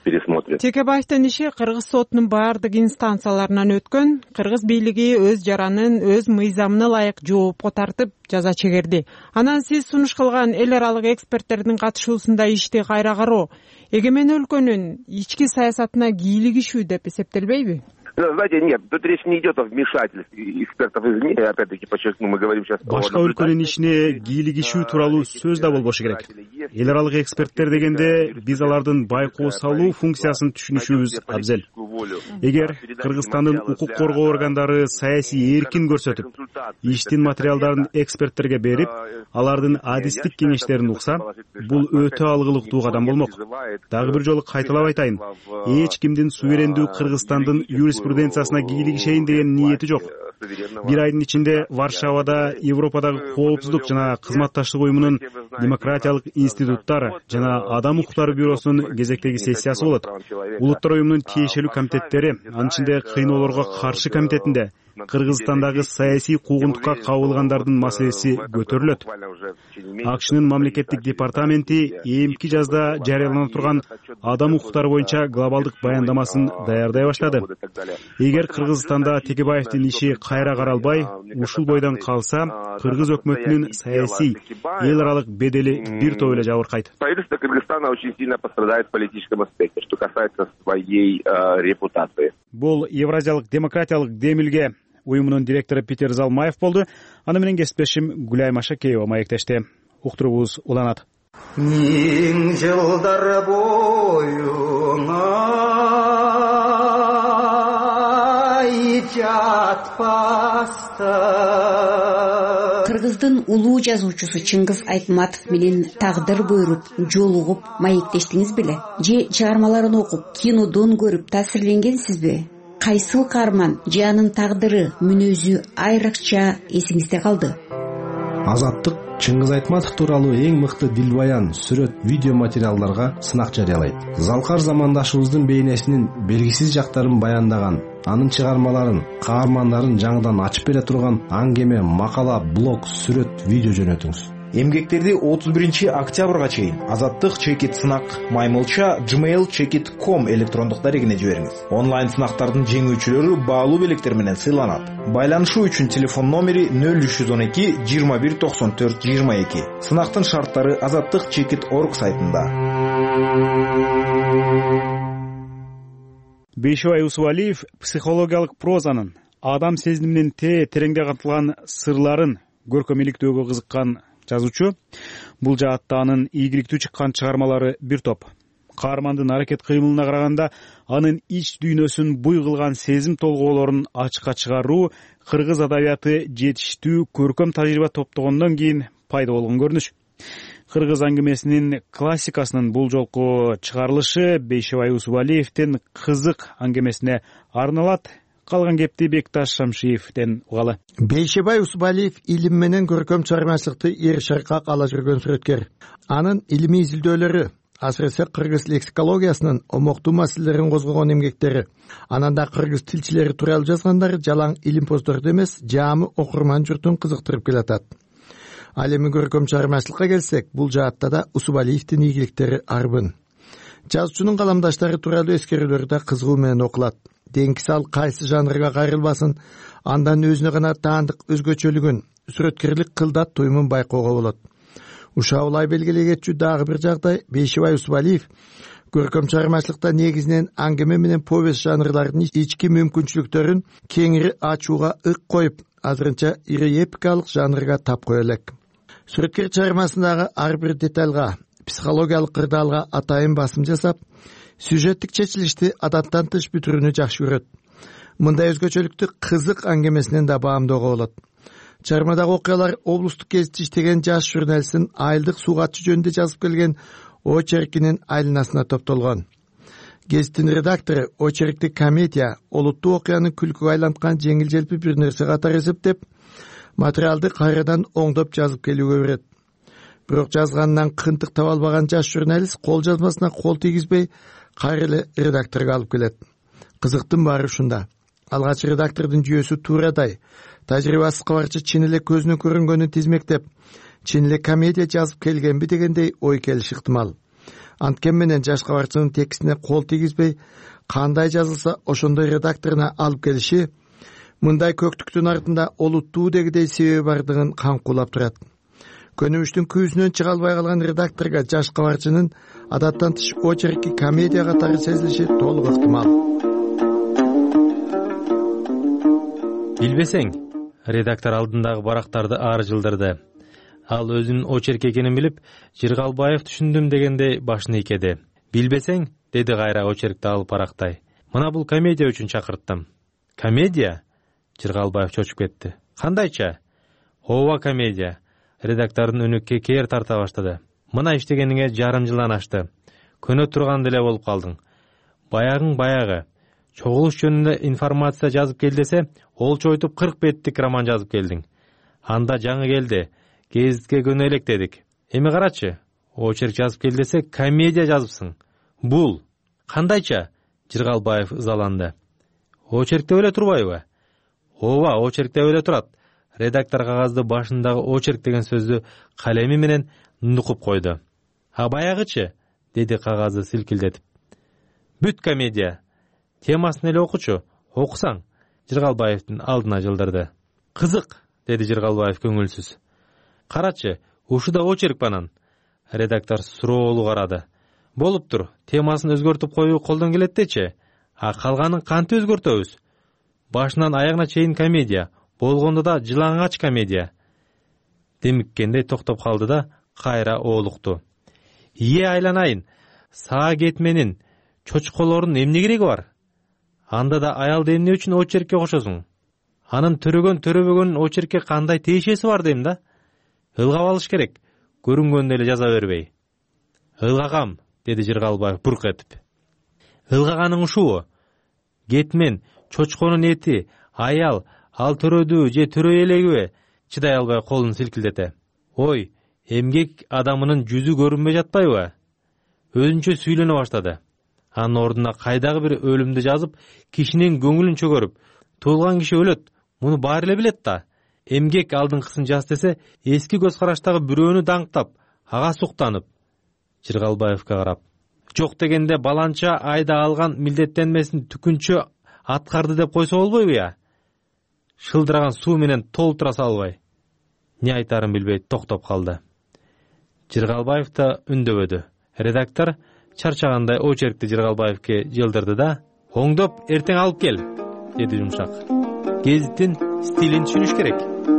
пересмотре. Текебаевдин иши Кыргыз сотунун баардык инстанцияларынан өткөн. Кыргыз бийлиги өз жаранын өз мыйзамына ылайык жоопко тартып жаза чегерди. Анан сиз сунуш кылган эл аралык эксперттердин катышуусунда ишти кайра кароо эгемен өлкөнүн ички саясатына кийлигишүү деп эсептелбейби? Знаете, нет, тут речь не идет о вмешательстве экспертов извне, опять-таки подчеркну, мы говорим сейчас о... Башка өлкөнүн ишине кийлигишүү тууралуу сөз да болбошу керек. Эл аралык эксперттер дегенде биз алардын байкоо салуу функциясын түшүнүшүбүз абзел. Эгер Кыргызстандын укук коргоо органдары саясий эркин көрсөтүп, иштин материалдарын эксперттерге берип, алардын адистик кеңештерин укса, бул өтө алгылыктуу кадам болмок. Дагы бир жолу кайталап айтайын, эч кимдин суверендүү Кыргызстандын юриспруденциясына кийлигишейин деген ниети жок. Бир айдын ичинде Варшавада Европадагы коопсуздук жана кызматташтык уюмунун демократиялык институттар жана адам укуктары бюросунун кезектеги сессиясы болот. Улуттар уюмунун тиешелүү комитеттери, анын ичинде кыйноолорго каршы комитетинде Кыргызстандагы саясий куугунтукка кабылгандардын маселеси көтөрүлөт. АКШнын мамлекеттик департаменти эмки жазда жарыялана турган адам укуктары боюнча глобалдык баяндамасын даярдай баштады. Эгер Кыргызстанда Текебаевдин иши кайра каралбай, ушул бойдон калса, Кыргыз өкмөтүнүн саясий, эл аралык бедели бир топ эле жабыркайт. Правительство Кыргызстана очень сильно пострадает в политическом аспекте, что касается своей репутации. Бул Евразиялык демократиялык демилге уюмунун директору Питер Залмаев болду. Аны менен кесиптешим Гүлай Машакеева маектешти. Уктуруубуз уланат. Миң жылдар боюна жатпаста. Кыргыздын улуу жазуучусу Чыңгыз Айтматов менен тагдыр буйруп, жолугуп маектештиңиз беле? Же чыгармаларын окуп, кинодон көрүп таасирленгенсизби? Кайсыл каарман же анын тагдыры, мүнөзү айрыкча эсиңизде калды? Азаттык Чыңгыз Айтматов тууралуу эң мыкты дилбаян, сүрөт, видео материалдарга сынак жарыялайт. Залкар замандашыбыздын бейнесинин белгисиз жактарын баяндаган, анын чыгармаларын, каармандарын жаңыдан ачып бере турган аңгеме, макала, блог, сүрөт, видео жөнөтүңүз. Эмгектерди отуз биринчи октябрга чейин Азаттык чекит сынак маймылча gmail чекит точка ком электрондук дарегине жибериңиз. Онлайн сынактардын жеңүүчүлөрү баалуу белектер менен сыйланат. Байланышуу үчүн телефон номери нөл үч жүз он эки жыйырма бир токсон төрт жыйырма эки. Сынактын шарттары азаттык чекит точка орг сайтында. Бейшебай Усубалиев психологиялык прозанын, адам сезиминин те тереңде кантылган сырларын көркөм иликтөөгө кызыккан жазуучу. Бул жаатта анын ийгиликтүү чыккан чыгармалары бир топ. Каармандын аракет кыймылына караганда анын ич дүйнөсүн буй кылган сезим толгоолорун ачыкка чыгаруу кыргыз адабияты жетиштүү көркөм тажрыйба топтогондон кийин пайда болгон көрүнүш. Кыргыз аңгемесинин классикасынын бул жолку чыгарылышы Бейшебай Усубалиевдин кызык аңгемесине арналат. Калган кепти Бекташ Шамшиевден угалы. Бейшебай Усубалиев илим менен көркөм чыгармачылыкты эр шаркак ала жүргөн сүрөткөр. Анын илимий изилдөөлөрү, асыресе кыргыз лексикологиясынын омоктуу маселелерин козгогон эмгектери, ананда кыргыз тилчилери тууралуу жазгандары жалаң илим посторду эмес, жаамы окурман журтун кызыктырып келатат. Ал эми көркөм чыгармачылыкка келсек, бул жаатта да Усубалиевдин ийгиликтери арбын. Жазуучунун каламдаштары тууралуу эскерүүлөрү да кызыгуу менен окулат. Деңкиси ал кайсы жанрга кайрылбасын, андан өзүнө гана таандык өзгөчөлүгүн, сүрөткерлик кылдат туюмун байкоого болот. Ушаа улай белгилей кетчү дагы бир жагдай Бейшебай Усубалиев көркөм чыгармачылыкта негизинен аңгеме менен повесть жанрларынын ички мүмкүнчүлүктөрүн кеңири ачууга ык коюп, азырынча ири эпикалык жанрга тап кое элек. Сүрөткер чыгармасындагы ар бир детальга, психологиялык кырдаалга атайын басым жасап, сюжеттик чечилишти адаттан тыш бүтүрүүнү жакшы көрөт. Мындай өзгөчөлүктү кызык аңгемесинен да баамдоого болот. Чыгармадагы окуялар облустук гезитте иштеген жаш журналисттин айылдык суугатчы жөнүндө жазып келген очеркинин айланасына топтолгон. Гезиттин редактору очеркти комедия, олуттуу окуяны күлкүгө айланткан жеңил желпи бир нерсе катары эсептеп, материалды кайрадан оңдоп жазып келүүгө берет. Бирок жазганынан кынтык таба албаган жаш журналист кол жазмасына кол тийгизбей, кайра эле редакторго алып келет. Кызыктын баары ушунда. Алгач редактордун жүйөсү туурадай, тажрыйбасыз кабарчы чын эле көзүнө көрүнгөнүн тизмектеп, чын эле комедия жазып келгенби дегендей ой келиши ыктымал. Анткени менен жаш кабарчынын текстине кол тийгизбей, кандай жазылса ошондой редакторуна алып келиши мындай көктүктүн артында олуттуу дегидей себеби бардыгын камкулап турат. Көнүмүштүн күүсүнөн чыга албай калган редакторго жаш кабарчынын адаттан тыш очерки комедия катары сезилиши толук ыктымал. Билбесең, редактор алдындагы барактарды ар жылдырды. Ал өзүнүн очерк экенин билип, Жыргалбаев түшүндүм дегендей башын ийкеди. Билбесең, деди кайра очеркти алып барактай. Мына бул комедия үчүн чакырттым. Комедия? Жыргалбаев чочуп кетти. Кандайча? Ооба комедия. Редактордун үнү кекер тарта баштады. Мына иштегениңе жарым жылдан ашты. Көнө турган деле болуп калдың. Баягың баягы. Чогулуш жөнүндө информация жазып кел десе, олчойтуп кырк беттик роман жазып келдиң. Анда жаңы келди. Гезитке көнө элек дедик. Эми карачы, очерк жазып кел десе, комедия жазыпсың. Бул кандайча? Жыргалбаев ызаланды. Очеркте эле турбайбы? Ооба, очеркте эле турат. Редактор кагазды башындагы очерк деген сөздү калеми менен нукуп койду. А баягычы? Деди кагазды силкилдетип. Бүт комедия. Темасын эле окучу. Окусаң. Жыргалбаевдин алдына жылдырды. Кызык, деди Жыргалбаев көңүлсүз. Карачы, ушуда очерк банан. Редактор суроолуу карады. Болуптур, темасын өзгөртүп коюу колдон келет дечи. А калганын кантип өзгөртөбүз? Башынан аягына чейин комедия, болгондо да жылаңач комедия. Демиккендей токтоп калды да кайра оолукту. Ие айланайын, сага кетменин, чочколордун эмне кереги бар? Анда да аялды эмне үчүн очеркке кошосуң? Анын төрөгөн төрөбөгөнүн очеркке кандай тиешеси бар дейм да? Ылгап алыш керек, көрүнгөндө эле жаза бербей. Ылгагам, деди Жыргалбаев бурк этип. Ылгаганың ушубу? Кетмен, чочконун эти, аял, ал төрөдү же төрөй элегиби? Чыдай албай колун силкилдете. Ой, эмгек адамынын жүзү көрүнбөй жатпайбы? Өзүнчө сүйлөнө баштады. Анын ордуна кайдагы бир өлүмдү жазып, кишинин көңүлүн чөгөрүп, туылган киши өлөт, муну баары эле билет да. Эмгек алдыңкысын жаз десе, эски көз караштагы бирөөнү даңктап, ага суктанып. Жыргалбаевга карап, жок дегенде баланча айда алган милдеттенмесин түкүнчө аткарды деп койсо болбойбу я? Шылдыраган суу менен толтура салбай. Не айтарын билбей токтоп калды. Жыргалбаев да үндөбөдү. Редактор чарчагандай очеркти Жыргалбаевке жылдырды да, оңдоп эртең алып кел, деди жумшак. Гезиттин стилин түшүнүш керек.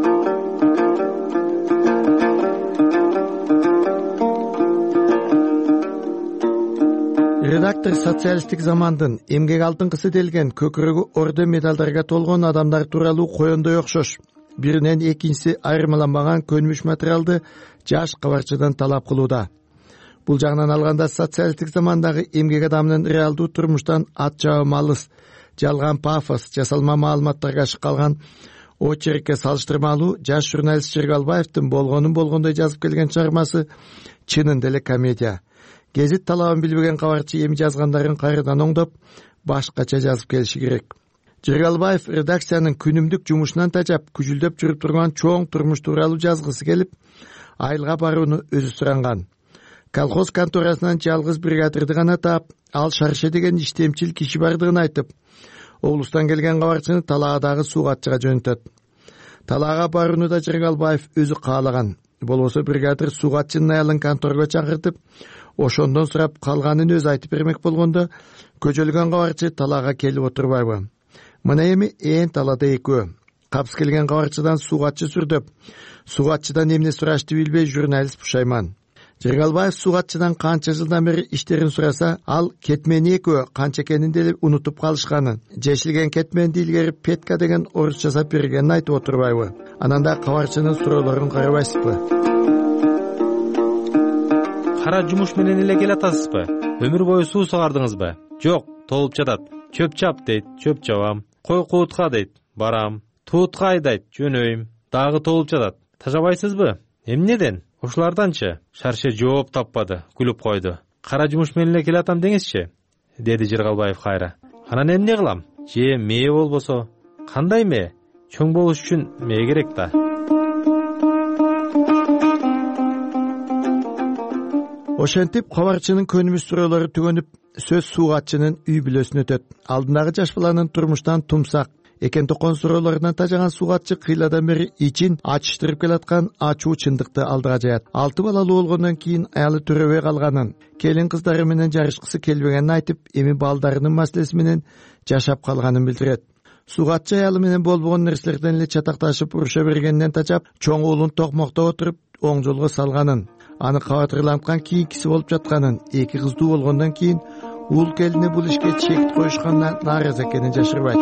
Редактор социалисттик замандын эмгек алтынкысы делген көкүрөгү орден медалдарга толгон адамдар тууралуу коендой окшош. Биринен экинчиси айырмаланбаган көнүмүш материалды жаш кабарчыдан талап кылууда. Бул жагынан алганда социалисттик замандагы эмгек адамынын реалдуу турмуштан ат жабым алыс, жалган пафос, жасалма маалыматтарга калган очеркке салыштырмалуу жаш журналист Жыргалбаевдин болгонун болгондой жазып келген чыгармасы чынында эле комедия. Гезит талабын билбеген кабарчы эми жазгандарын кайрадан оңдоп, башкача жазып келиши керек. Жыргалбаев редакциянын күнүмдүк жумушунан тажап, күжүлдөп жүрүп турган чоң турмуш тууралуу жазгысы келип, айылга барууну өзү суранган. Колхоз конторасынан жалгыз бригадирди гана таап, ал Шарше деген иштемчил киши бардыгын айтып, облустан келген кабарчыны талаадагы суугатчыга жөнөтөт. Талаага барууну да Жыргалбаев өзү каалаган. Болбосо бригадир суугатчынын аялын конторго чакыртып, ошондон сурап калганын өзү айтып бермек болгондо, көжөлгөн кабарчы талаага келип отурбайбы? Мына эми ээн талада экөө. Капс келген кабарчыдан суугатчы сүрдөп, суугатчыдан эмне сурашты билбей журналист пушайман. Жыргалбаев суугатчыдан канча жылдан бери иштерин сураса, ал кетмени экөө канча экенин деле унутуп калышканын, жешилген кетменди илгери Петка деген орус жасап бергенин айтып отурбайбы? Анан да кабарчынын суроолорун карабайсызбы? Кара жумуш менен эле келатасызбы? Өмүр бою суу согардыңызбы? Жок, толуп жатат. Чөп чап дейт, чөп чабам. Кой куутка дейт, барам. Туутка айдайт, жөнөйм. Дагы толуп жатат. Тажабайсызбы? Эмнеден? Ушуларданчы? Шарше жооп таппады, күлүп койду. Кара жумуш менен эле келатам деңизчи, деди Жыргалбаев кайра. Анан эмне кылам? Же мээ болбосо? Кандай мээ? Чоң болуш үчүн мээ керек да. Ошентип кабарчынын көнүмүш суроолору түгөнүп, сөз суугатчынын үй бүлөсүнө өтөт. Алдындагы жаш баланын турмуштан тумсак экен токон суроолорунан тажаган суугатчы кыйладан бери ичин ачыштырып келаткан ачуу чындыкты алдыга жаят. Алты балалуу болгондон кийин аялы төрөбөй калганын, келин кыздары менен жарышкысы келбегенин айтып, эми балдарынын маселеси менен жашап калганын билдирет. Суугатчы аялы менен болбогон нерселерден эле чатакташып уруша бергенинен тажап, чоң уулун токмокто отуруп оң жолго салганын, аны кабатырланткан кийинкиси болуп жатканын, эки кыздуу болгондон кийин уул келине бул ишке чек коюшканына нааразы экенин жашырбайт.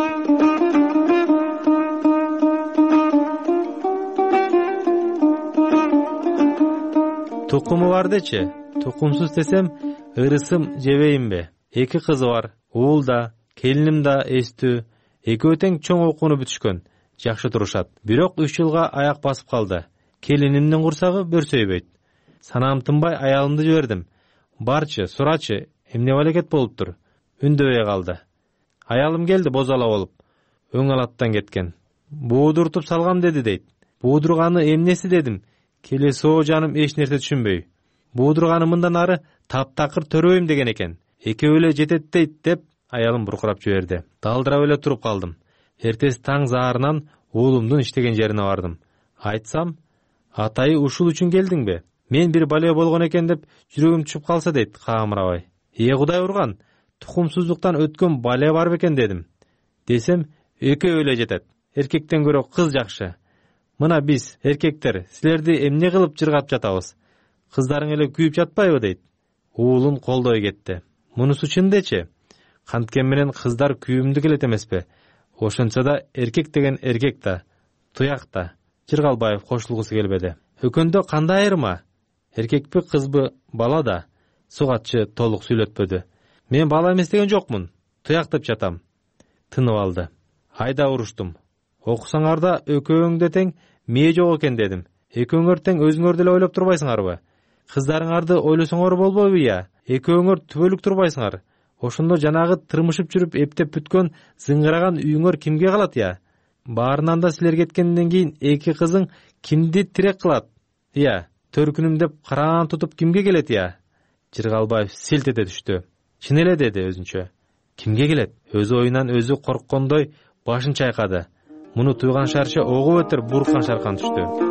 Тукуму бар дечи, тукумсуз десем, ырысым жебейинби? Эки кызы бар, уул да, келиним да эстүү, экөө тең чоң окууну бүтүшкөн, жакшы турушат. Бирок үч жылга аяк басып калды. Келинимдин курсагы бөрсөйбөйт. Санам тынбай аялымды жибердим. Барчы, сурачы, эмне балекет болуптур? Үндөбөй калды. Аялым келди бозала болуп, өң алаттан кеткен. Буудуртуп салгам деди дейт. Буудурганы эмнеси дедим. Келесоо жаным эч нерсе түшүнбөй. Буудурганы мындан ары таптакыр төрөйм деген экен. Экөө эле жетет дейт деп аялым буркурап жиберди. Далдырап эле туруп калдым. Эртеси таң заарынан уулумдун иштеген жерине бардым. Айтсам, атайы ушул үчүн келдиңби? Мен бир бале болгон экен деп жүрөгүм түшүп калса дейт каамырабай. Ээ Кудай урган, тукумсуздуктан өткөн бале бар бекен дедим. Десем, экөө эле жетет. Эркектен көрө кыз жакшы. Мына биз, эркектер, силерди эмне кылып жыргап жатабыз? Кыздарың эле күйүп жатпайбы дейт. Уулун колдой кетти. Мунусу чын дечи. Канткен менен кыздар күйүмдү келет эмеспи? Ошончо да эркек деген эркек да, туяк да. Жыргалбаев кошулгусу келбеди. Өкөндө кандай айырма? Эркекпи, кызбы, бала да? Суугатчы толук сүйлөтпөдү. Мен бала эмес деген жокмун. Туяк деп жатам. Тынып алды. Айда уруштум. Окусаңарда экөөңдө тең мээ жок экен дедим. Экөөңөр тең өзүңөр деле ойлоп турбайсыңарбы? Кыздарыңарды ойлосоңор болбойбу я? Экөөңөр түбөлүк турбайсыңар. Ошондо жанагы тырмышып жүрүп эптеп бүткөн зыңгыраган үйүңөр кимге калат я? Баарынан да силер кеткенден кийин эки кызың кимди тирек кылат? Я, төркүнүм деп караан тутуп кимге келет я? Жыргалбаев селт эте түштү. Чын эле деди өзүнчө. Кимге келет? Өз оюнан өзү корккондой башын чайкады. Муну туйган шарша огуп өтөр буркан шаркан түштү.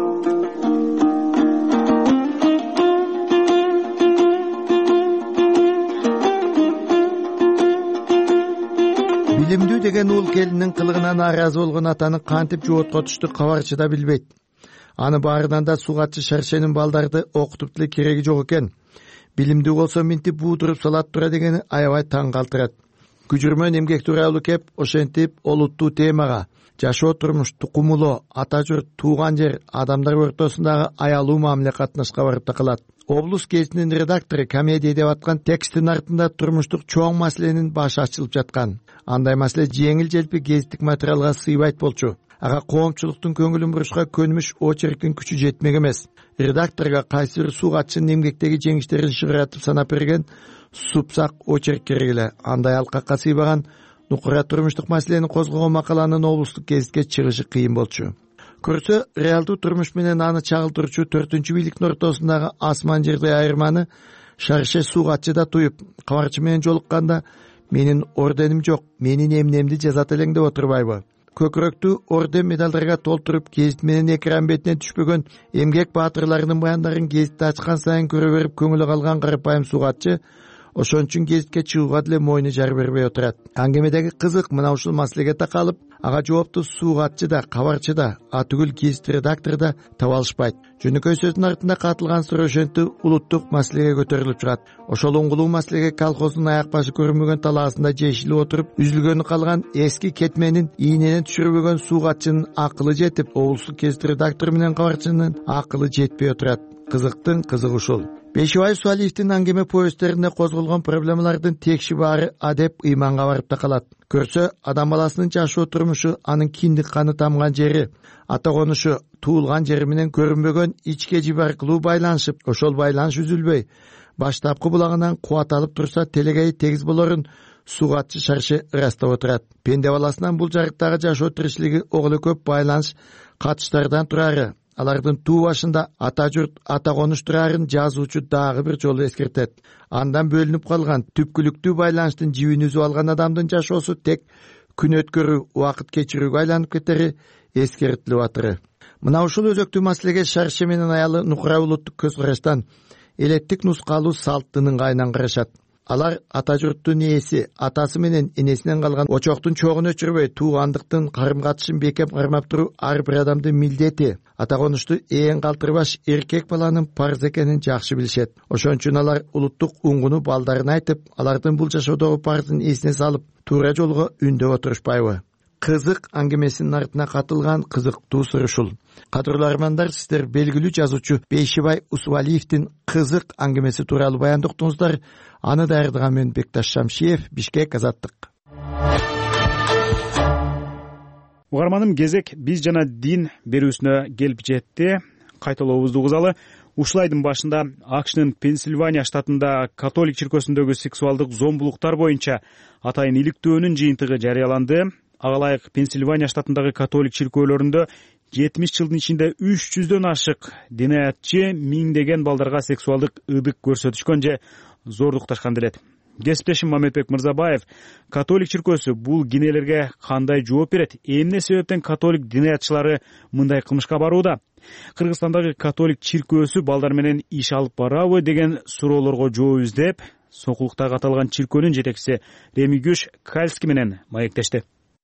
Билимдүү деген уул келинин кылыгына нааразы болгон атаны кантип жоотко түштү кабарчы да билбейт. Аны баарынан да суугатчы Шаршенин балдарды окутуп деле кереги жок экен. Билимдүү болсо минтип буудуруп салат тура дегени аябай таң калтырат. Күжүрмөн эмгек тууралуу кеп, ошентип олуттуу темага жашоо турмуш, тукумулоо, ата журт, тууган жер, адамдар ортосундагы аялуу мамиле катнашка барып такалат. Облус гезитинин редактору комедия деп аткан текстин артында турмуштук чоң маселенин башы ачылып жаткан. Андай маселе жеңил желпи гезиттик материалга сыйбайт болчу. Ага коомчулуктун көңүлүн бурушка көнүмүш очерктин күчү жетмек эмес. Редакторго кайсы бир суугатчынын эмгектеги жеңиштерин шыгыратып санап берген супсак очерк керек эле. Андай алкакка сыйбаган нукура турмуштук маселени козгогон макаланын облустук гезитке чыгышы кыйын болчу. Көрсө, реалдуу турмуш менен аны чагылтырчу төртүнчү бийликтин ортосундагы асман жердей айырманы Шарше суугатчы да туюп, кабарчы менен жолукканда менин орденим жок, менин эмнемди жазат элең деп отурбайбы? Көкүрөктү орден медалдарга толтуруп, гезит менен экран бетине түшпөгөн эмгек баатырларынын баяндарын гезитти ачкан сайын көрө берип көңүлү калган карапайым суугатчы ошон үчүн гезитке чыгууга деле мойну жар бербей отурат. Аңгемедеги кызык мына ушул маселеге такалып, ага жоопту суугатчы да, кабарчы да, атүгүл гезит редактору да таба алышпайт. Жөнөкөй сөздүн артында катылган суроо ошентип улуттук маселеге көтөрүлүп турат. Ошол уңгулуу маселеге колхоздун аяк башы көрүнбөгөн талаасында жешилип отуруп, үзүлгөнү калган эски кетменин ийненен түшүрбөгөн суугатчынын акылы жетип, облустук гезит редактору менен кабарчынын акылы жетпей отурат. Кызыктын кызыгы ушул. Бешибаев Суалиевдин аңгеме повесттеринде козголгон проблемалардын текши баары адеп ыйманга барып такалат. Көрсө, адам баласынын жашоо турмушу, анын киндик каны тамган жери, ата конушу, туулган жери менен көрүнбөгөн ичке жиби аркылуу байланышып, ошол байланыш үзүлбөй, баштапкы булагынан кубат алып турса телегей тегиз болорун суугатчы Шарше ырастап отурат. Пенде баласынан бул жарыктагы жашоо тиричилиги ого эле көп байланыш катыштардан турары, алардын туу башында ата журт, ата конуш турарын жазуучу дагы бир жолу эскертет. Андан бөлүнүп калган түпкүлүктүү байланыштын жибин үзүп алган адамдын жашоосу тек күн өткөрүү, убакыт кечирүүгө айланып кетери эскертилип атыры. Мына ушул өзөктүү маселеге Шарше менен аялы Нукура улуттук көз караштан элеттик нускалуу салттын ыңгайынан карашат. Алар ата журттун ээси, атасы менен энесинен калган очоктун чогун өчүрбөй туугандыктын карым катышын бекем кармап туруу ар бир адамдын милдети. Ата конушту ээн калтырбаш эркек баланын парыз экенин жакшы билишет. Ошон үчүн алар улуттук уңгуну балдарына айтып, алардын бул жашоодогу парызын эсине салып, туура жолго үндөп отурушпайбы? Кызык аңгемесинин артына катылган кызыктуу сыр ушул. Кадырлуу армандар, сиздер белгилүү жазуучу Бейшибай Усубалиевдин кызык аңгемеси тууралуу баяндоктуңуздар. Аны даярдаган мен Бекташ Шамшиев, Бишкек, Азаттык. Угарманым, кезек биз жана дин берүүсүнө келип жетти. Кайталообузду угузалы. Ушул айдын башында АКШнын Пенсильвания штатында католик чиркөөсүндөгү сексуалдык зомбулуктар боюнча атайын иликтөөнүн жыйынтыгы жарыяланды. Ага ылайык Пенсильвания штатындагы католик чиркөөлөрүндө жетимиш жылдын ичинде үч жүздөн ашык динаятчы миңдеген балдарга сексуалдык ыдык көрсөтүшкөн же зордукташкан делет. Кесиптешим Мамедбек Мырзабаев католик чиркөөсү бул кинелерге кандай жооп берет? Эмне себептен католик динаятчылары мындай кылмышка барууда? Кыргызстандагы католик чиркөөсү балдар менен иш алып барабы деген суроолорго жооп издеп, Сокулуктагы аталган чиркөөнүн жетекчиси Ремигюш Кальский менен маектешти.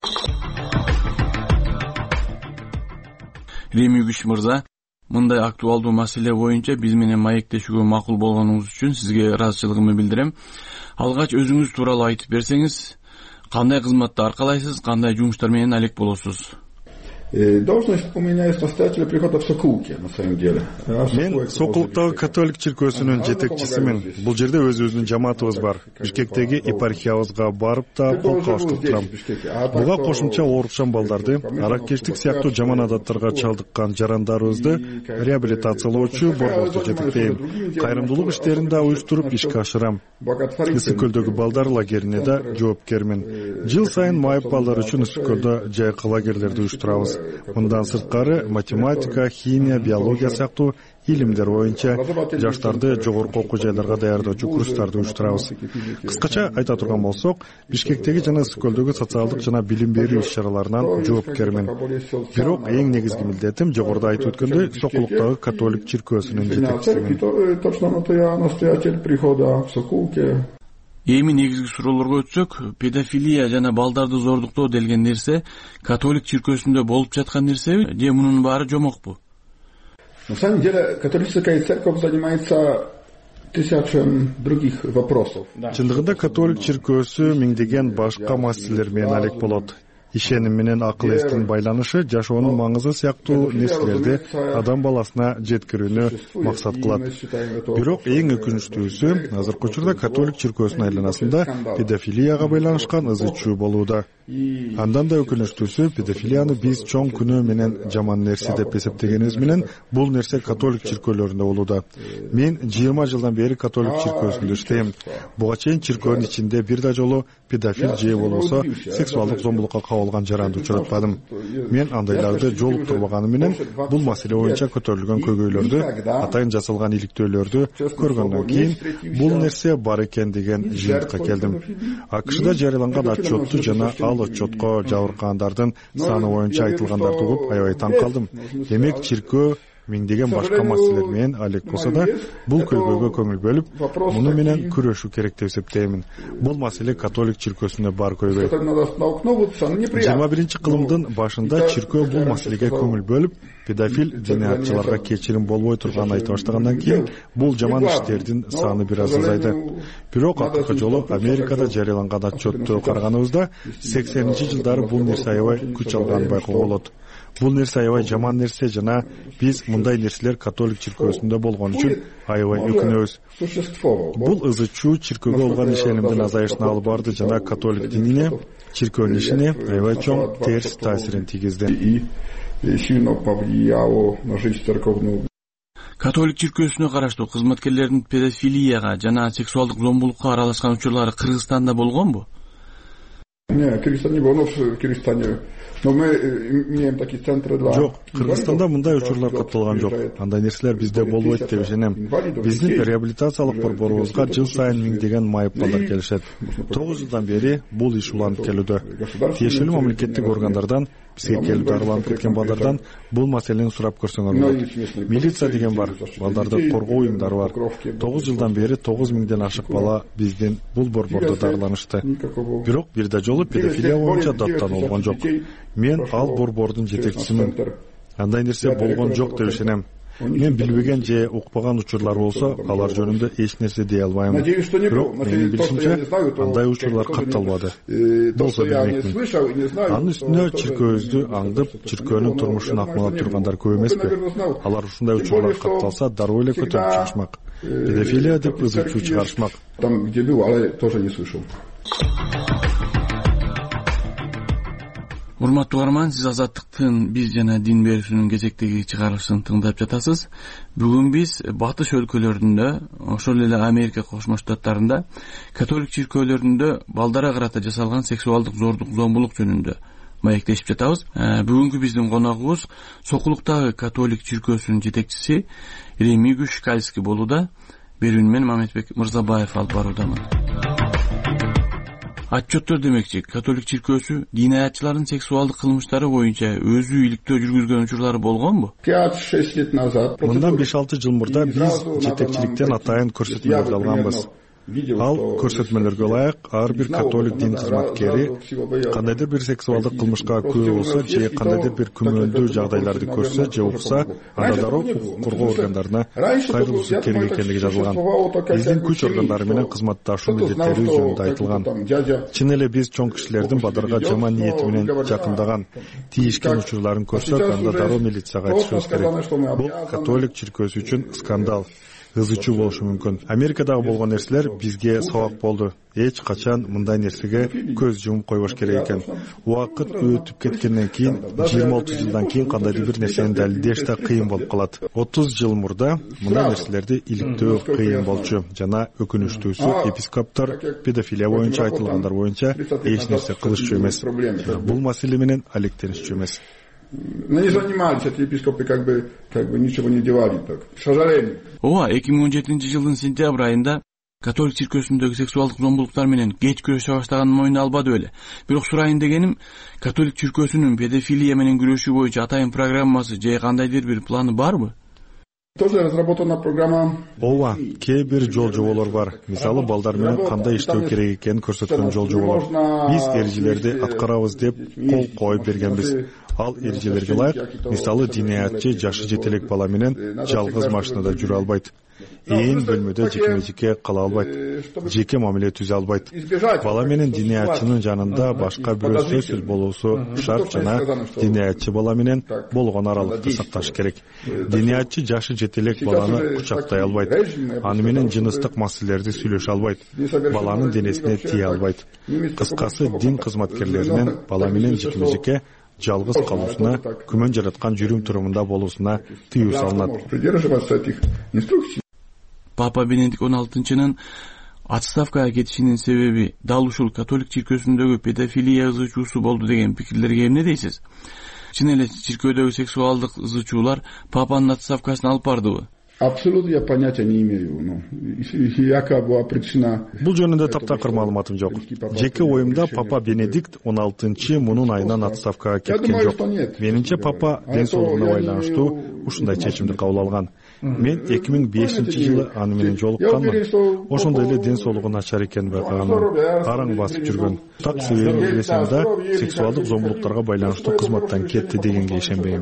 Ремигюш мырза, мындай актуалдуу маселе боюнча биз менен маектешүүгө макул болгонуңуз үчүн сизге ыраазычылыгымды билдирем. Алгач өзүңүз тууралуу айтып берсеңиз, кандай кызматты аркалайсыз, кандай жумуштар менен алек болосуз? Должность у меня есть настоятеля прихода в Сокулуке, на самом деле. Мен Сокулуктагы католик чиркөөсүнүн жетекчисимин. Бул жерде өзүбүздүн жамаатыбыз бар. Бишкектеги епархиябызга барып та кол кабыштырып турам. Буга кошумча оорукшан балдарды, араккечтик сыяктуу жаман адаттарга чалдыккан жарандарыбызды реабилитациялоочу борборду жетектейм. Кайрымдуулук иштерин да уюштуруп ишке ашырам. Ысык көлдөгү балдар лагерине да жоопкермин. Жыл сайын майып балдар үчүн ысык көлдө жайкы лагерлерди уюштурабыз. Мындан сырткары математика, химия, биология сыяктуу илимдер боюнча жаштарды жогорку окуу жайларга даярдоочу курстарды уюштурабыз. Кыскача айта турган болсок, Бишкектеги жана Ысык көлдөгү социалдык жана билим берүү иш-чараларынан жоопкермин. Бирок эң негизги милдетим жогоруда айтып өткөндөй Сокулуктагы католик чиркөөсүнүн жетекчисимин. Эми негизги суроолорго өтсөк, педофилия жана балдарды зордуктоо делген нерсе католик чиркөөсүндө болуп жаткан нерсеби же мунун баары жомокпу? На самом деле католическая церковь занимается тысячами других вопросов. Чындыгында католик чиркөөсү миңдеген башка маселелер менен алек болот. Ишеним менен акыл эстин байланышы жашоонун маңызы сыяктуу нерселерди адам баласына жеткирүүнү максат кылат. Бирок эң өкүнүчтүүсү азыркы учурда католик чиркөөсүнүн айланасында педофилияга байланышкан ызы чуу болууда. Андан да өкүнүчтүүсү педофилияны биз чоң күнөө менен жаман нерсе деп эсептегенибиз менен бул нерсе католик чиркөөлөрүндө болууда. Мен жыйырма жылдан бери католик чиркөөсүндө иштейм. Буга чейин чиркөөнүн ичинде бир да жолу педофил же болбосо сексуалдык зомбулукка кабылган жаранды учуратпадым. Мен андайларды жолуктурбаганы менен бул маселе боюнча көтөрүлгөн көйгөйлөрдү, атайын жасалган иликтөөлөрдү көргөндөн кийин бул нерсе бар экен деген жыйынтыкка келдим. АКШда жарыяланган отчетту жана ал отчетко жабыркагандардын саны боюнча айтылгандарды угуп аябай таң калдым. Демек чиркөө миңдеген башка маселелер менен алек болсо да, бул көйгөйгө көңүл бөлүп, муну менен күрөшүү керек деп эсептеймин. Бул маселе католик чиркөөсүндө бар көйгөй. жыйырма биринчи кылымдын башында чиркөө бул маселеге көңүл бөлүп, педофил динаятчыларга кечирим болбой турганын айта баштагандан кийин бул жаман иштердин саны бир аз азайды. Бирок акыркы жолу Америкада жарыяланган отчетту караганыбызда сексенинчи жылдары бул нерсе аябай күч алганын байкоого болот. Бул нерсе аябай жаман нерсе жана биз мындай нерселер католик чиркөөсүндө болгон үчүн аябай өкүнөбүз. Бул ызы чуу чиркөөгө болгон ишенимдин азайышына алып барды жана католик динине, чиркөөнүн ишине аябай чоң терс таасирин тийгизди. Католик чиркөөсүнө караштуу кызматкерлердин педофилияга жана сексуалдык зомбулукка аралашкан учурлары Кыргызстанда болгонбу? жок, Кыргызстанда мындай учурлар катталган жок. Андай нерселер бизде болбойт деп ишенем. Биздин реабилитациялык борборубузга жыл сайын миңдеген майыпталар келишет. тогуз жылдан бери бул иш уланып келүүдө. Тиешелүү мамлекеттик органдардан бизге келип дарыланып кеткен балдардан бул маселени сурап көрсөңөр болот. Милиция деген бар, балдарды коргоо уюмдары бар. тогуз жылдан бери тогуз миңден ашык бала биздин бул борбордо дарыланышты. Бирок бир да жолу педофилия боюнча даттанылган жок. Мен ал борбордун жетекчисимин. Андай нерсе болгон жок деп ишенем. Мен билбеген же укпаган учурлар болсо, алар жөнүндө эч нерсе дей албайм. Бирок менин билишимче, андай учурлар катталбады. Болсо билмекмин. Анын үстүнө чиркөөбүздү аңдып, чиркөөнүн турмушун акмалап тургандар көп эмеспи? Алар ушундай учурлар катталса, дароо эле көтөрүп чыгышмак. Педофилия деп ызы чуу чыгарышмак. Там, где был, а я тоже не слышал. Урматтуу угарман, сиз Азаттыктын биз жана дин берүүсүнүн кезектеги чыгарылышын тыңдап жатасыз. Бүгүн биз батыш өлкөлөрүндө, ошол эле Америка Кошмо Штаттарында католик чиркөөлөрүндө балдарга карата жасалган сексуалдык зордук, зомбулук жөнүндө маектешип жатабыз. Бүгүнкү биздин коногубуз Сокулуктагы католик чиркөөсүнүн жетекчиси Ремигуш Кальский болууда. Берүүнү мен Мамедбек Мырзабаев алып баруудамын. Отчеттор демекчи, католик чиркөөсү дин аятчылардын сексуалдык кылмыштары боюнча өзү иликтөө жүргүзгөн учурлары болгонбу? Мындан беш алты жыл мурда биз жетекчиликтен атайын көрсөтмөлөрдү алганбыз. Ал көрсөтмөлөргө ылайык ар бир католик дин кызматкери кандайдыр бир сексуалдык кылмышка күбө болсо же кандайдыр бир күмөндүү жагдайларды көрсө же укса, анда дароо укук коргоо органдарына кайрылуусу керек экендиги жазылган. Биздин күч органдары менен кызматташуу милдеттери жөнүндө айтылган. Чын эле биз чоң кишилердин бадарга жаман ниети менен жакындаган, тийишкен учурларын көрсөк, анда дароо милицияга айтышыбыз керек. Бул католик чиркөөсү үчүн скандал. Ызычуу болушу мүмкүн. Америкадагы болгон нерселер бизге сабак болду. Эч качан мындай нерсеге көз жумуп койбош керек экен. Убакыт өтүп кеткенден кийин, жыйырма отуз жылдан кийин кандайдыр бир нерсени далилдеш да кыйын болуп калат. отуз жыл мурда мындай нерселерди иликтөө кыйын болчу. Жана өкүнүчтүүсү епископтор педофилия боюнча айтылгандар боюнча эч нерсе кылышчу эмес. Бул маселе менен алектенишчү эмес. Не занимались эти епископы, как бы, как бы ничего не делали, так, к сожалению. Ооба, эки миң он жетинчи жылдын сентябрь айында католик чиркөөсүндөгү сексуалдык зомбулуктар менен кеч күрөшө баштаганын мойнуна албады беле. Бирок сурайын дегеним, католик чиркөөсүнүн педофилия менен күрөшүү боюнча атайын программасы же кандайдыр бир планы барбы? Тоже разработана программа. Ооба, кээ бир жол жоболор бар. Мисалы, балдар менен кандай иштөө керек экенин көрсөткөн жол жоболор. Биз эрежелерди аткарабыз деп кол коюп бергенбиз. Ал эрежелерге ылайык, мисалы, диниятчы жашы жетелек бала менен жалгыз машинада жүрө албайт. Ээн бөлмөдө жеке-жеке кала албайт. Жеке мамиле түзө албайт. Бала менен диниятчынын жанында башка бирөө сөзсүз болуусу шарт жана диниятчы бала менен болгон аралыкты сакташ керек. Диниятчы жашы жетелек баланы кучактай албайт. Аны менен жыныстык маселелерди сүйлөшө албайт. Баланын денесине тие албайт. Кыскасы, дин кызматкерлеринин бала менен жеке-жеке жалгыз калуусуна, күмөн жараткан жүрүм турумунда болуусуна тыюу салынат. Папа Бенедикт он алтынчынын отставкага кетишинин себеби дал ушул католик чиркөөсүндөгү педофилия ызычуусу болду деген пикирлерге эмне дейсиз? Чын эле чиркөөдөгү сексуалдык ызычуулар папанын отставкасына алып бардыбы? Абсолютно я понятия не имею. Ну, яка была причина. Бул жөнүндө таптакыр маалыматым жок. Жеке оюмда папа Бенедикт он алтынчы мунун айынан отставкага кеткен жок. Менимче папа ден соолугуна байланыштуу ушундай чечимди кабыл алган. Мен эки миң бешинчи жылы аны менен жолукканмын. Ошондо эле ден соолугу начар экенин байкаганмын. Араң басып жүргөн. Так себебин билесем да, сексуалдык зомбулуктарга байланыштуу кызматтан кетти дегенге ишенбейм.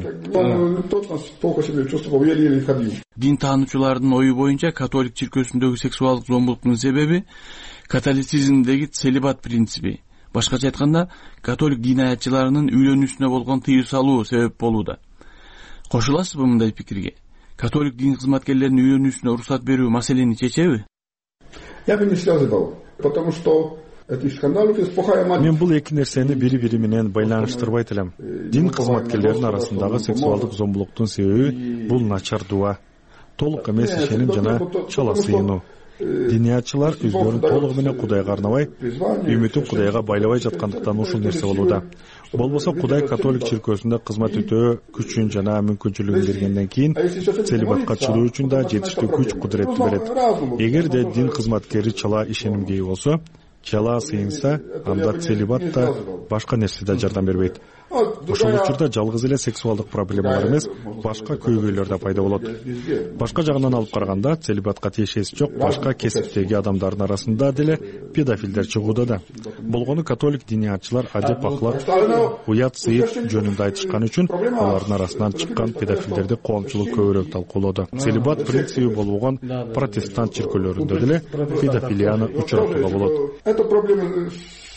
Дин таануучулардын ою боюнча католик чиркөөсүндөгү сексуалдык зомбулуктун себеби католицизмдеги целибат принципи. Башкача айтканда, католик дин аятчыларынын үйлөнүүсүнө болгон тыюу салуу себеп болууда. Кошуласызбы мындай пикирге? Католик дин кызматкерлеринин үйлөнүүсүнө уруксат берүү маселени чечеби? Я бы не связывал, потому что мен бул эки нерсени бири-бири менен байланыштырбайт элем. Дин кызматкерлеринин арасындагы сексуалдык зомбулуктун себеби бул начар дуа, толук эмес ишеним жана чала сыйынуу. Диниятчылар өздөрүн толугу менен Кудайга арнабай, үмүтүн Кудайга байлабай жаткандыктан ушул нерсе болууда. Болбосо Кудай католик чиркөөсүндө кызмат өтөө күчүн жана мүмкүнчүлүгүн бергенден кийин целибатка чыдоо үчүн да жетиштүү күч кудуретти берет. Эгерде дин кызматкери чала ишенимге ээ болсо, чала сыйынса, анда целибат да башка нерсе да жардам бербейт. Ошол учурда жалгыз эле сексуалдык проблемалар эмес, башка көйгөйлөр да пайда болот. Башка жагынан алып караганда, целибатка тиешеси жок башка кесиптеги адамдардын арасында деле педофилдер чыгууда да. Болгону католик диниятчылар адеп аклап, уят сыйыт жөнүндө айтышкан үчүн алардын арасынан чыккан педофилдерди коомчулук көбүрөөк талкуулоодо. Целибат принциби болгон протестант чиркөөлөрүндө деле педофилияны учуратууга болот. Это проблема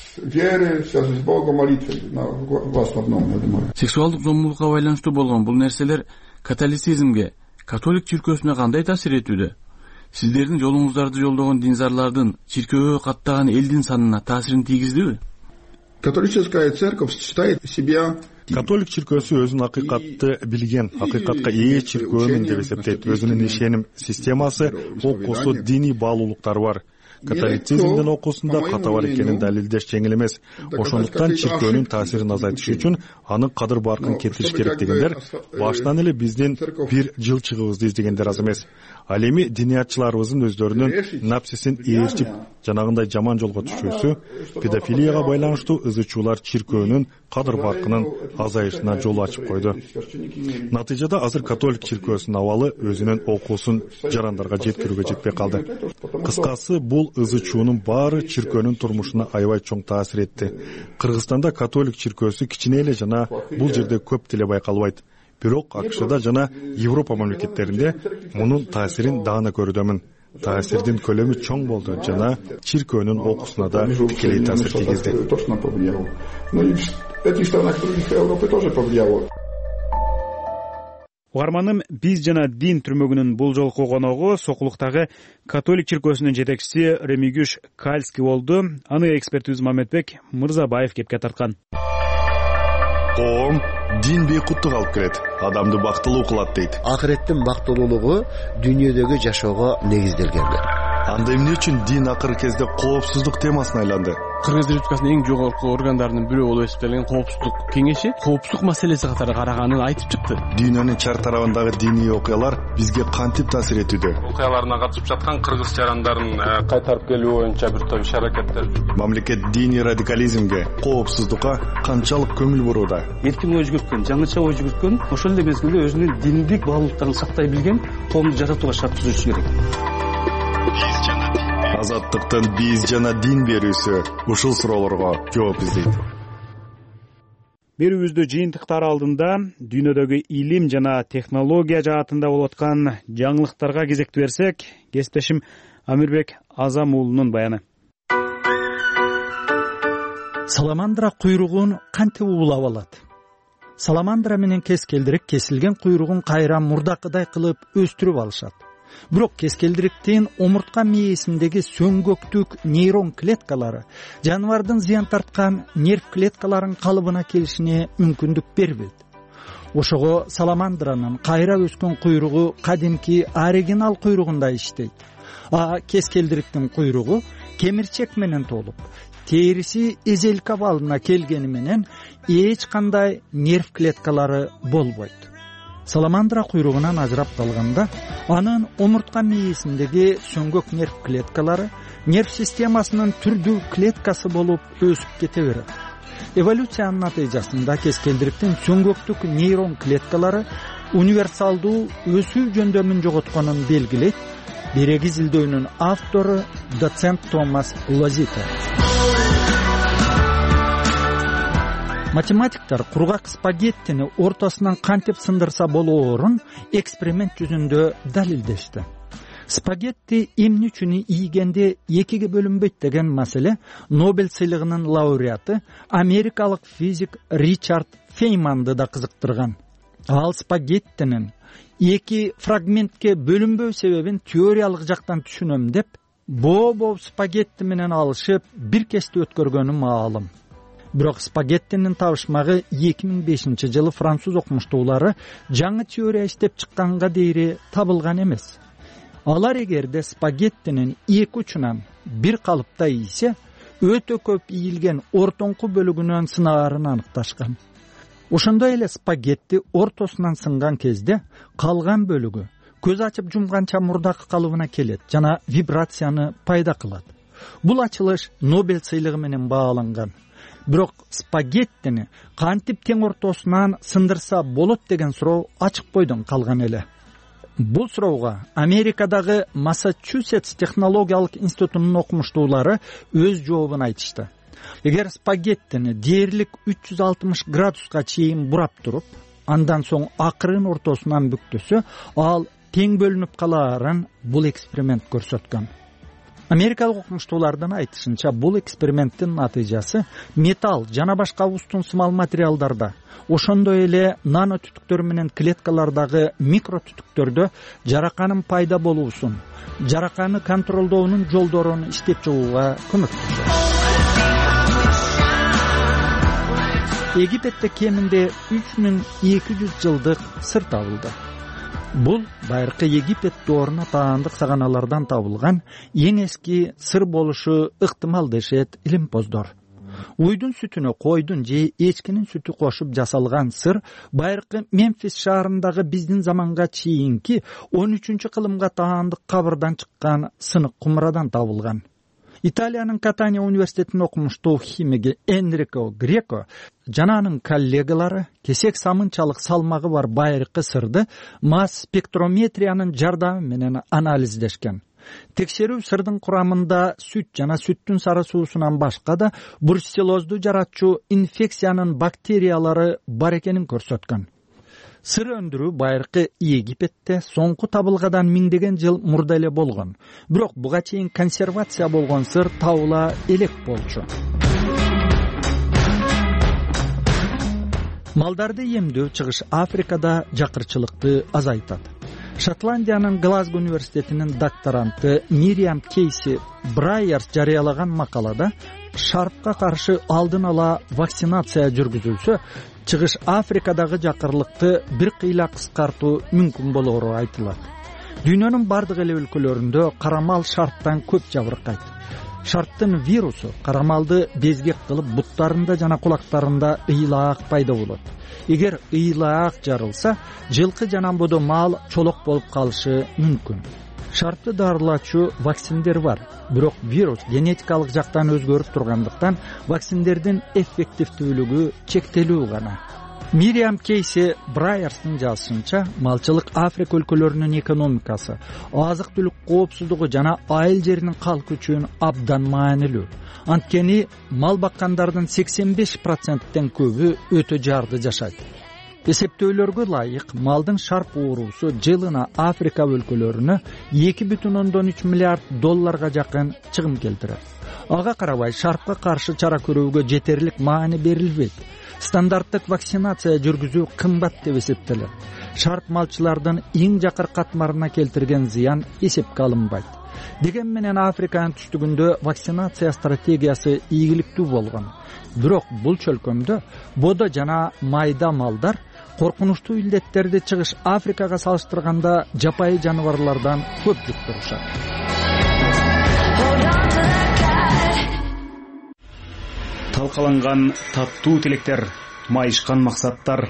веры, связи с Богом, молитвы в основном, я думаю. Сексуалдык зомбулукка байланыштуу болгон бул нерселер католицизмге, католик чиркөөсүнө кандай таасир этүүдө? Сиздердин жолуңуздарды жолдогон динзарлардын чиркөөгө каттаган элдин санына таасирин тийгиздиби? Католическая церковь считает себя Католик чиркөөсү өзүн акыйкатты билген, акыйкатка ээ чиркөөмүн деп эсептейт. Өзүнүн ишеним системасы, окуусу, диний баалуулуктары бар. Католицизмдин окуусунда ката бар экенин далилдеш жеңил эмес. Ошондуктан чиркөөнүн таасирин азайтыш үчүн анын кадыр баркын кетириш керек дегендер баштан эле биздин бир жылчыгыбызды издегендер аз эмес. Ал эми диниятчыларыбыздын өздөрүнүн напсисин ээрчип, жанагындай жаман жолго түшүүсү педофилияга байланыштуу ызычуулар чиркөөнүн кадыр баркынын азайышына жол ачып койду. Натыйжада азыр католик чиркөөсүнүн абалы өзүнүн окуусун жарандарга жеткирүүгө жетпей калды. Кыскасы, бул ызычуунун баары чиркөөнүн турмушуна аябай чоң таасир этти. Кыргызстанда католик чиркөөсү кичине эле жана бул жерде көп деле байкалбайт. Бирок АКШда жана Европа мамлекеттеринде мунун таасирин даана көрүүдөмүн. Таасирдин көлөмү чоң болду жана чиркөөнүн окуусуна да тикелей таасир тийгизди. Угарманым, биз жана дин түрмөгүнүн бул жолку коногу Сокулуктагы католик чиркөөсүнүн жетекчиси Ремигюш Кальский болду. Аны экспертибиз Мамедбек Мырзабаев кепке тарткан. Коом дин бейкуттук алып келет, адамды бактылуу кылат дейт. Акыреттин бактылуулугу дүйнөдөгү жашоого негизделген. Анда эмне үчүн дин акыркы кезде коопсуздук темасына айланды? Кыргыз Республикасынын эң жогорку органдарынын бирөө болуп эсептелген коопсуздук кеңеши коопсуздук маселеси катары караганын айтып чыкты. Дүйнөнүн чар тарабындагы диний окуялар бизге кантип таасир этүүдө? Окуяларына катышып жаткан кыргыз жарандарын кайтарып келүү боюнча бир топ иш-аракеттер. Мамлекет диний радикализмге, коопсуздукка канчалык көңүл бурууда? Эркин ой жүгүрткөн, жаңыча ой жүгүрткөн, ошол эле мезгилде өзүнүн диндик баалуулуктарын сактай билген коомду жаратууга шарт түзүш керек. Азаттыктын биз жана дин берүүсү ушул суроолорго жооп издейт. Берүүбүздө жыйынтыктар алдында дүйнөдөгү илим жана технология жаатында болуп аткан жаңылыктарга кезекти берсек, кесиптешим Амирбек Азам уулунун баяны. Саламандра куйругун кантип уулап алат? Саламандра менен кескелдирик кесилген куйругун кайра мурдакыдай кылып өстүрүп алышат. Бирок кескелдириктин омуртка мээсиндеги сөңгөктүк нейрон клеткалары жаныбардын зыян тарткан нерв клеткаларынын калыбына келишине мүмкүндүк бербейт. Ошого саламандранын кайра өскөн куйругу кадимки оригинал куйругундай иштейт. А кескелдириктин куйругу кемирчек менен толуп, териси эзелка абалына келгени менен эч кандай нерв клеткалары болбойт. Саламандра куйругунан ажырапталганда, анын омуртка мээсиндеги сөңгөк нерв клеткалары нерв системасынын түрдүү клеткасы болуп өсүп кете берет. Эволюциянын натыйжасында кескелдириктин сөңгөктүк нейрон клеткалары универсалдуу өсүү жөндөмүн жоготконун белгилейт. Берек изилдөөнүн автору доцент Томас Лозита. Математиктер кургак спагеттини ортосунан кантип сындырса болоорун эксперимент жүзүндө далилдешти. Спагетти эмне үчүн ийгенде экиге бөлүнбөйт деген маселе Нобель сыйлыгынын лауреаты америкалык физик Ричард Фейманды да кызыктырган. Ал спагеттинин эки фрагментке бөлүнбөө себебин теориялык жактан түшүнөм деп, боо-боо спагетти менен алышып бир кечти өткөргөнү маалым. Бирок спагеттинин табышмагы эки миң бешинчи жылы француз окумуштуулары жаңы теория иштеп чыкканга дейри табылган эмес. алар эгерде спагеттинин эки учунан бир калыпта ийсе өтө көп ийилген ортоңку бөлүгүнөн сынаарын аныкташкан. Ошондой эле спагетти ортосунан сынган кезде калган бөлүгү көз ачып жумганча мурдакы калыбына келет жана вибрацияны пайда кылат. Бул ачылыш Нобель сыйлыгы менен бааланган. Бирок спагеттини кантип тең ортосунан сындырса болот деген суроо ачык бойдон калган эле. Бул суроого Америкадагы Массачусетс технологиялык институтунун окумуштуулары өз жообун айтышты. Эгер спагеттини дээрлик үч жүз алтымыш градуска чейин бурап туруп, андан соң акырын ортосунан бүктөсө, ал тең бөлүнүп калаарын бул эксперимент көрсөткөн. Америкалык окумуштуулардын айтышынча, бул эксперименттин натыйжасы металл жана башка устун сымал материалдарда, ошондой эле нано түтүктөр менен клеткалардагы микро түтүктөрдө жараканын пайда болуусун, жараканы контролдоонун жолдорун иштеп чыгууга көмөктөшөт. Египетте кеминде үч миң эки жүз жылдык сыр табылды. Бул байыркы Египет дооруна таандык саганалардан табылган эң эски сыр болушу ыктымал дешет илимпоздор. Уйдун сүтүнө койдун же эчкинин сүтү кошуп жасалган сыр байыркы Мемфис шаарындагы биздин заманга чейинки он үчүнчү кылымга таандык кабырдан чыккан сынык кумрадан табылган. Италиянын Катания университетинин окумуштуу химиги Энрико Греко жана анын коллегалары кесек самынчалык салмагы бар байыркы сырды масс спектрометриянын жардамы менен анализдешкен. Текшерүү сырдын курамында сүт жана сүттүн сары суусунан башка да бруцеллозду жаратчу инфекциянын бактериялары бар экенин көрсөткөн. Сыр өндүрүү байыркы Египетте соңку табылгадан миңдеген жыл мурда эле болгон. Бирок буга чейин консервация болгон сыр табыла элек болчу. Малдарды эмдөө Чыгыш Африкада жакырчылыкты азайтат. Шотландиянын Глазго университетинин докторанты Мириам Кейси Брайерс жарыялаган макалада шарпка каршы алдын ала вакцинация жүргүзүлсө, Чыгыш Африкадагы жакырлыкты бир кыйла кыскартуу мүмкүн болоору айтылат. Дүйнөнүн бардык эле өлкөлөрүндө карамал шарптан көп жабыркайт. Шарптын вирусу карамалды безгек кылып буттарында жана кулактарында ыйлаак пайда болот. Эгер ыйлаак жарылса, жылкы жана бодо мал чолок болуп калышы мүмкүн. Шартты дарылачу вакциндер бар, бирок вирус генетикалык жактан өзгөрүп тургандыктан вакциндердин эффективдүүлүгү чектелүү гана. Мириам Кейси Брайерстын жазышынча, малчылык Африка өлкөлөрүнүн экономикасы, азык-түлүк коопсуздугу жана айыл жеринин калкы үчүн абдан маанилүү. Анткени мал баккандардын сексен беш проценттен көбү өтө жарды жашайт. Эсептөөлөргө ылайык малдын шарп уурусу жылына Африка өлкөлөрүнө эки бүтүн ондон үч миллиард долларга жакын чыгым келтирет. Ага карабай шарпка каршы чара көрүүгө жетерлик маани берилбейт. Стандарттык вакцинация жүргүзүү кымбат деп эсептелет. Шарп малчылардын эң жакыр катмарына келтирген зыян эсепке алынбайт. Деген менен Африканын түштүгүндө вакцинация стратегиясы ийгиликтүү болгон. Бирок бул чөлкөмдө бодо жана майда малдар коркунучтуу илдеттерди Чыгыш Африкага салыштырганда жапайы жаныбарлардан көп жуктурушат. Талкаланган таттуу тилектер, майышкан максаттар.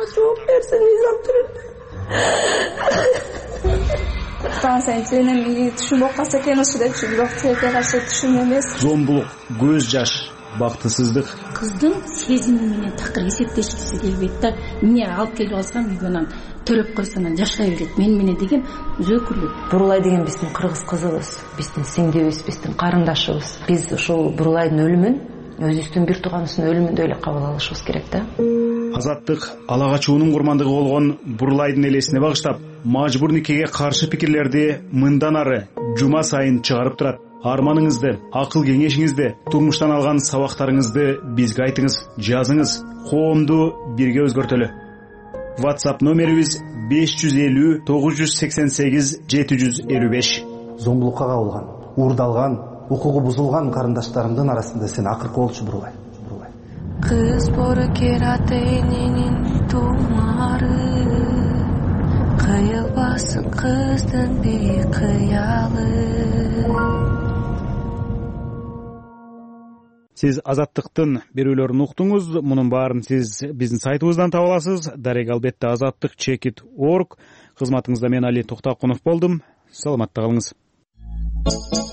Зомбулук, көз жаш, бактысыздык. Кыздын сезими менен такыр эсептешкиси келбейт да. Эмне алып келип алсам үйгөнөн төрөп койсом жашай берет. Мен менен деген өзөкүрлүк. Бурулай деген биздин кыргыз кызыбыз, биздин сиңдибиз, биздин карындашыбыз. Биз ушул Бурулайдын өлүмүн өзүбүздүн бир тууганыбыздын өлүмүндөй эле кабыл алышыбыз керек да. Азаттык ала качуунун курмандыгы болгон Бурулайдын элесине багыштап, мажбур никеге каршы пикирлерди мындан ары жума сайын чыгарып турат. Арманыңызды, акыл кеңешиңизди, турмуштан алган сабактарыңызды бизге айтыңыз, жазыңыз. Коомду бирге өзгөртөлү. WhatsApp номерибиз беш жүз элүү тогуз жүз сексен сегиз жети жүз элүү беш. Зомбулукка кабылган, уурдалган, укугу бузулган карындаштарымдын арасында сен акыркы болчу Бурулай. Бурулай. Кыз поркерате ненин тумары жайылбасын кыздын бийик кыялы. Сиз Азаттыктын берүүлөрүн уктуңуз. Мунун баарын сиз биздин сайтыбыздан таба аласыз. Дарек албетте азаттык чекит точка орг. Кызматыңызда мен Али Токтокунов болдум. Саламатта калыңыз.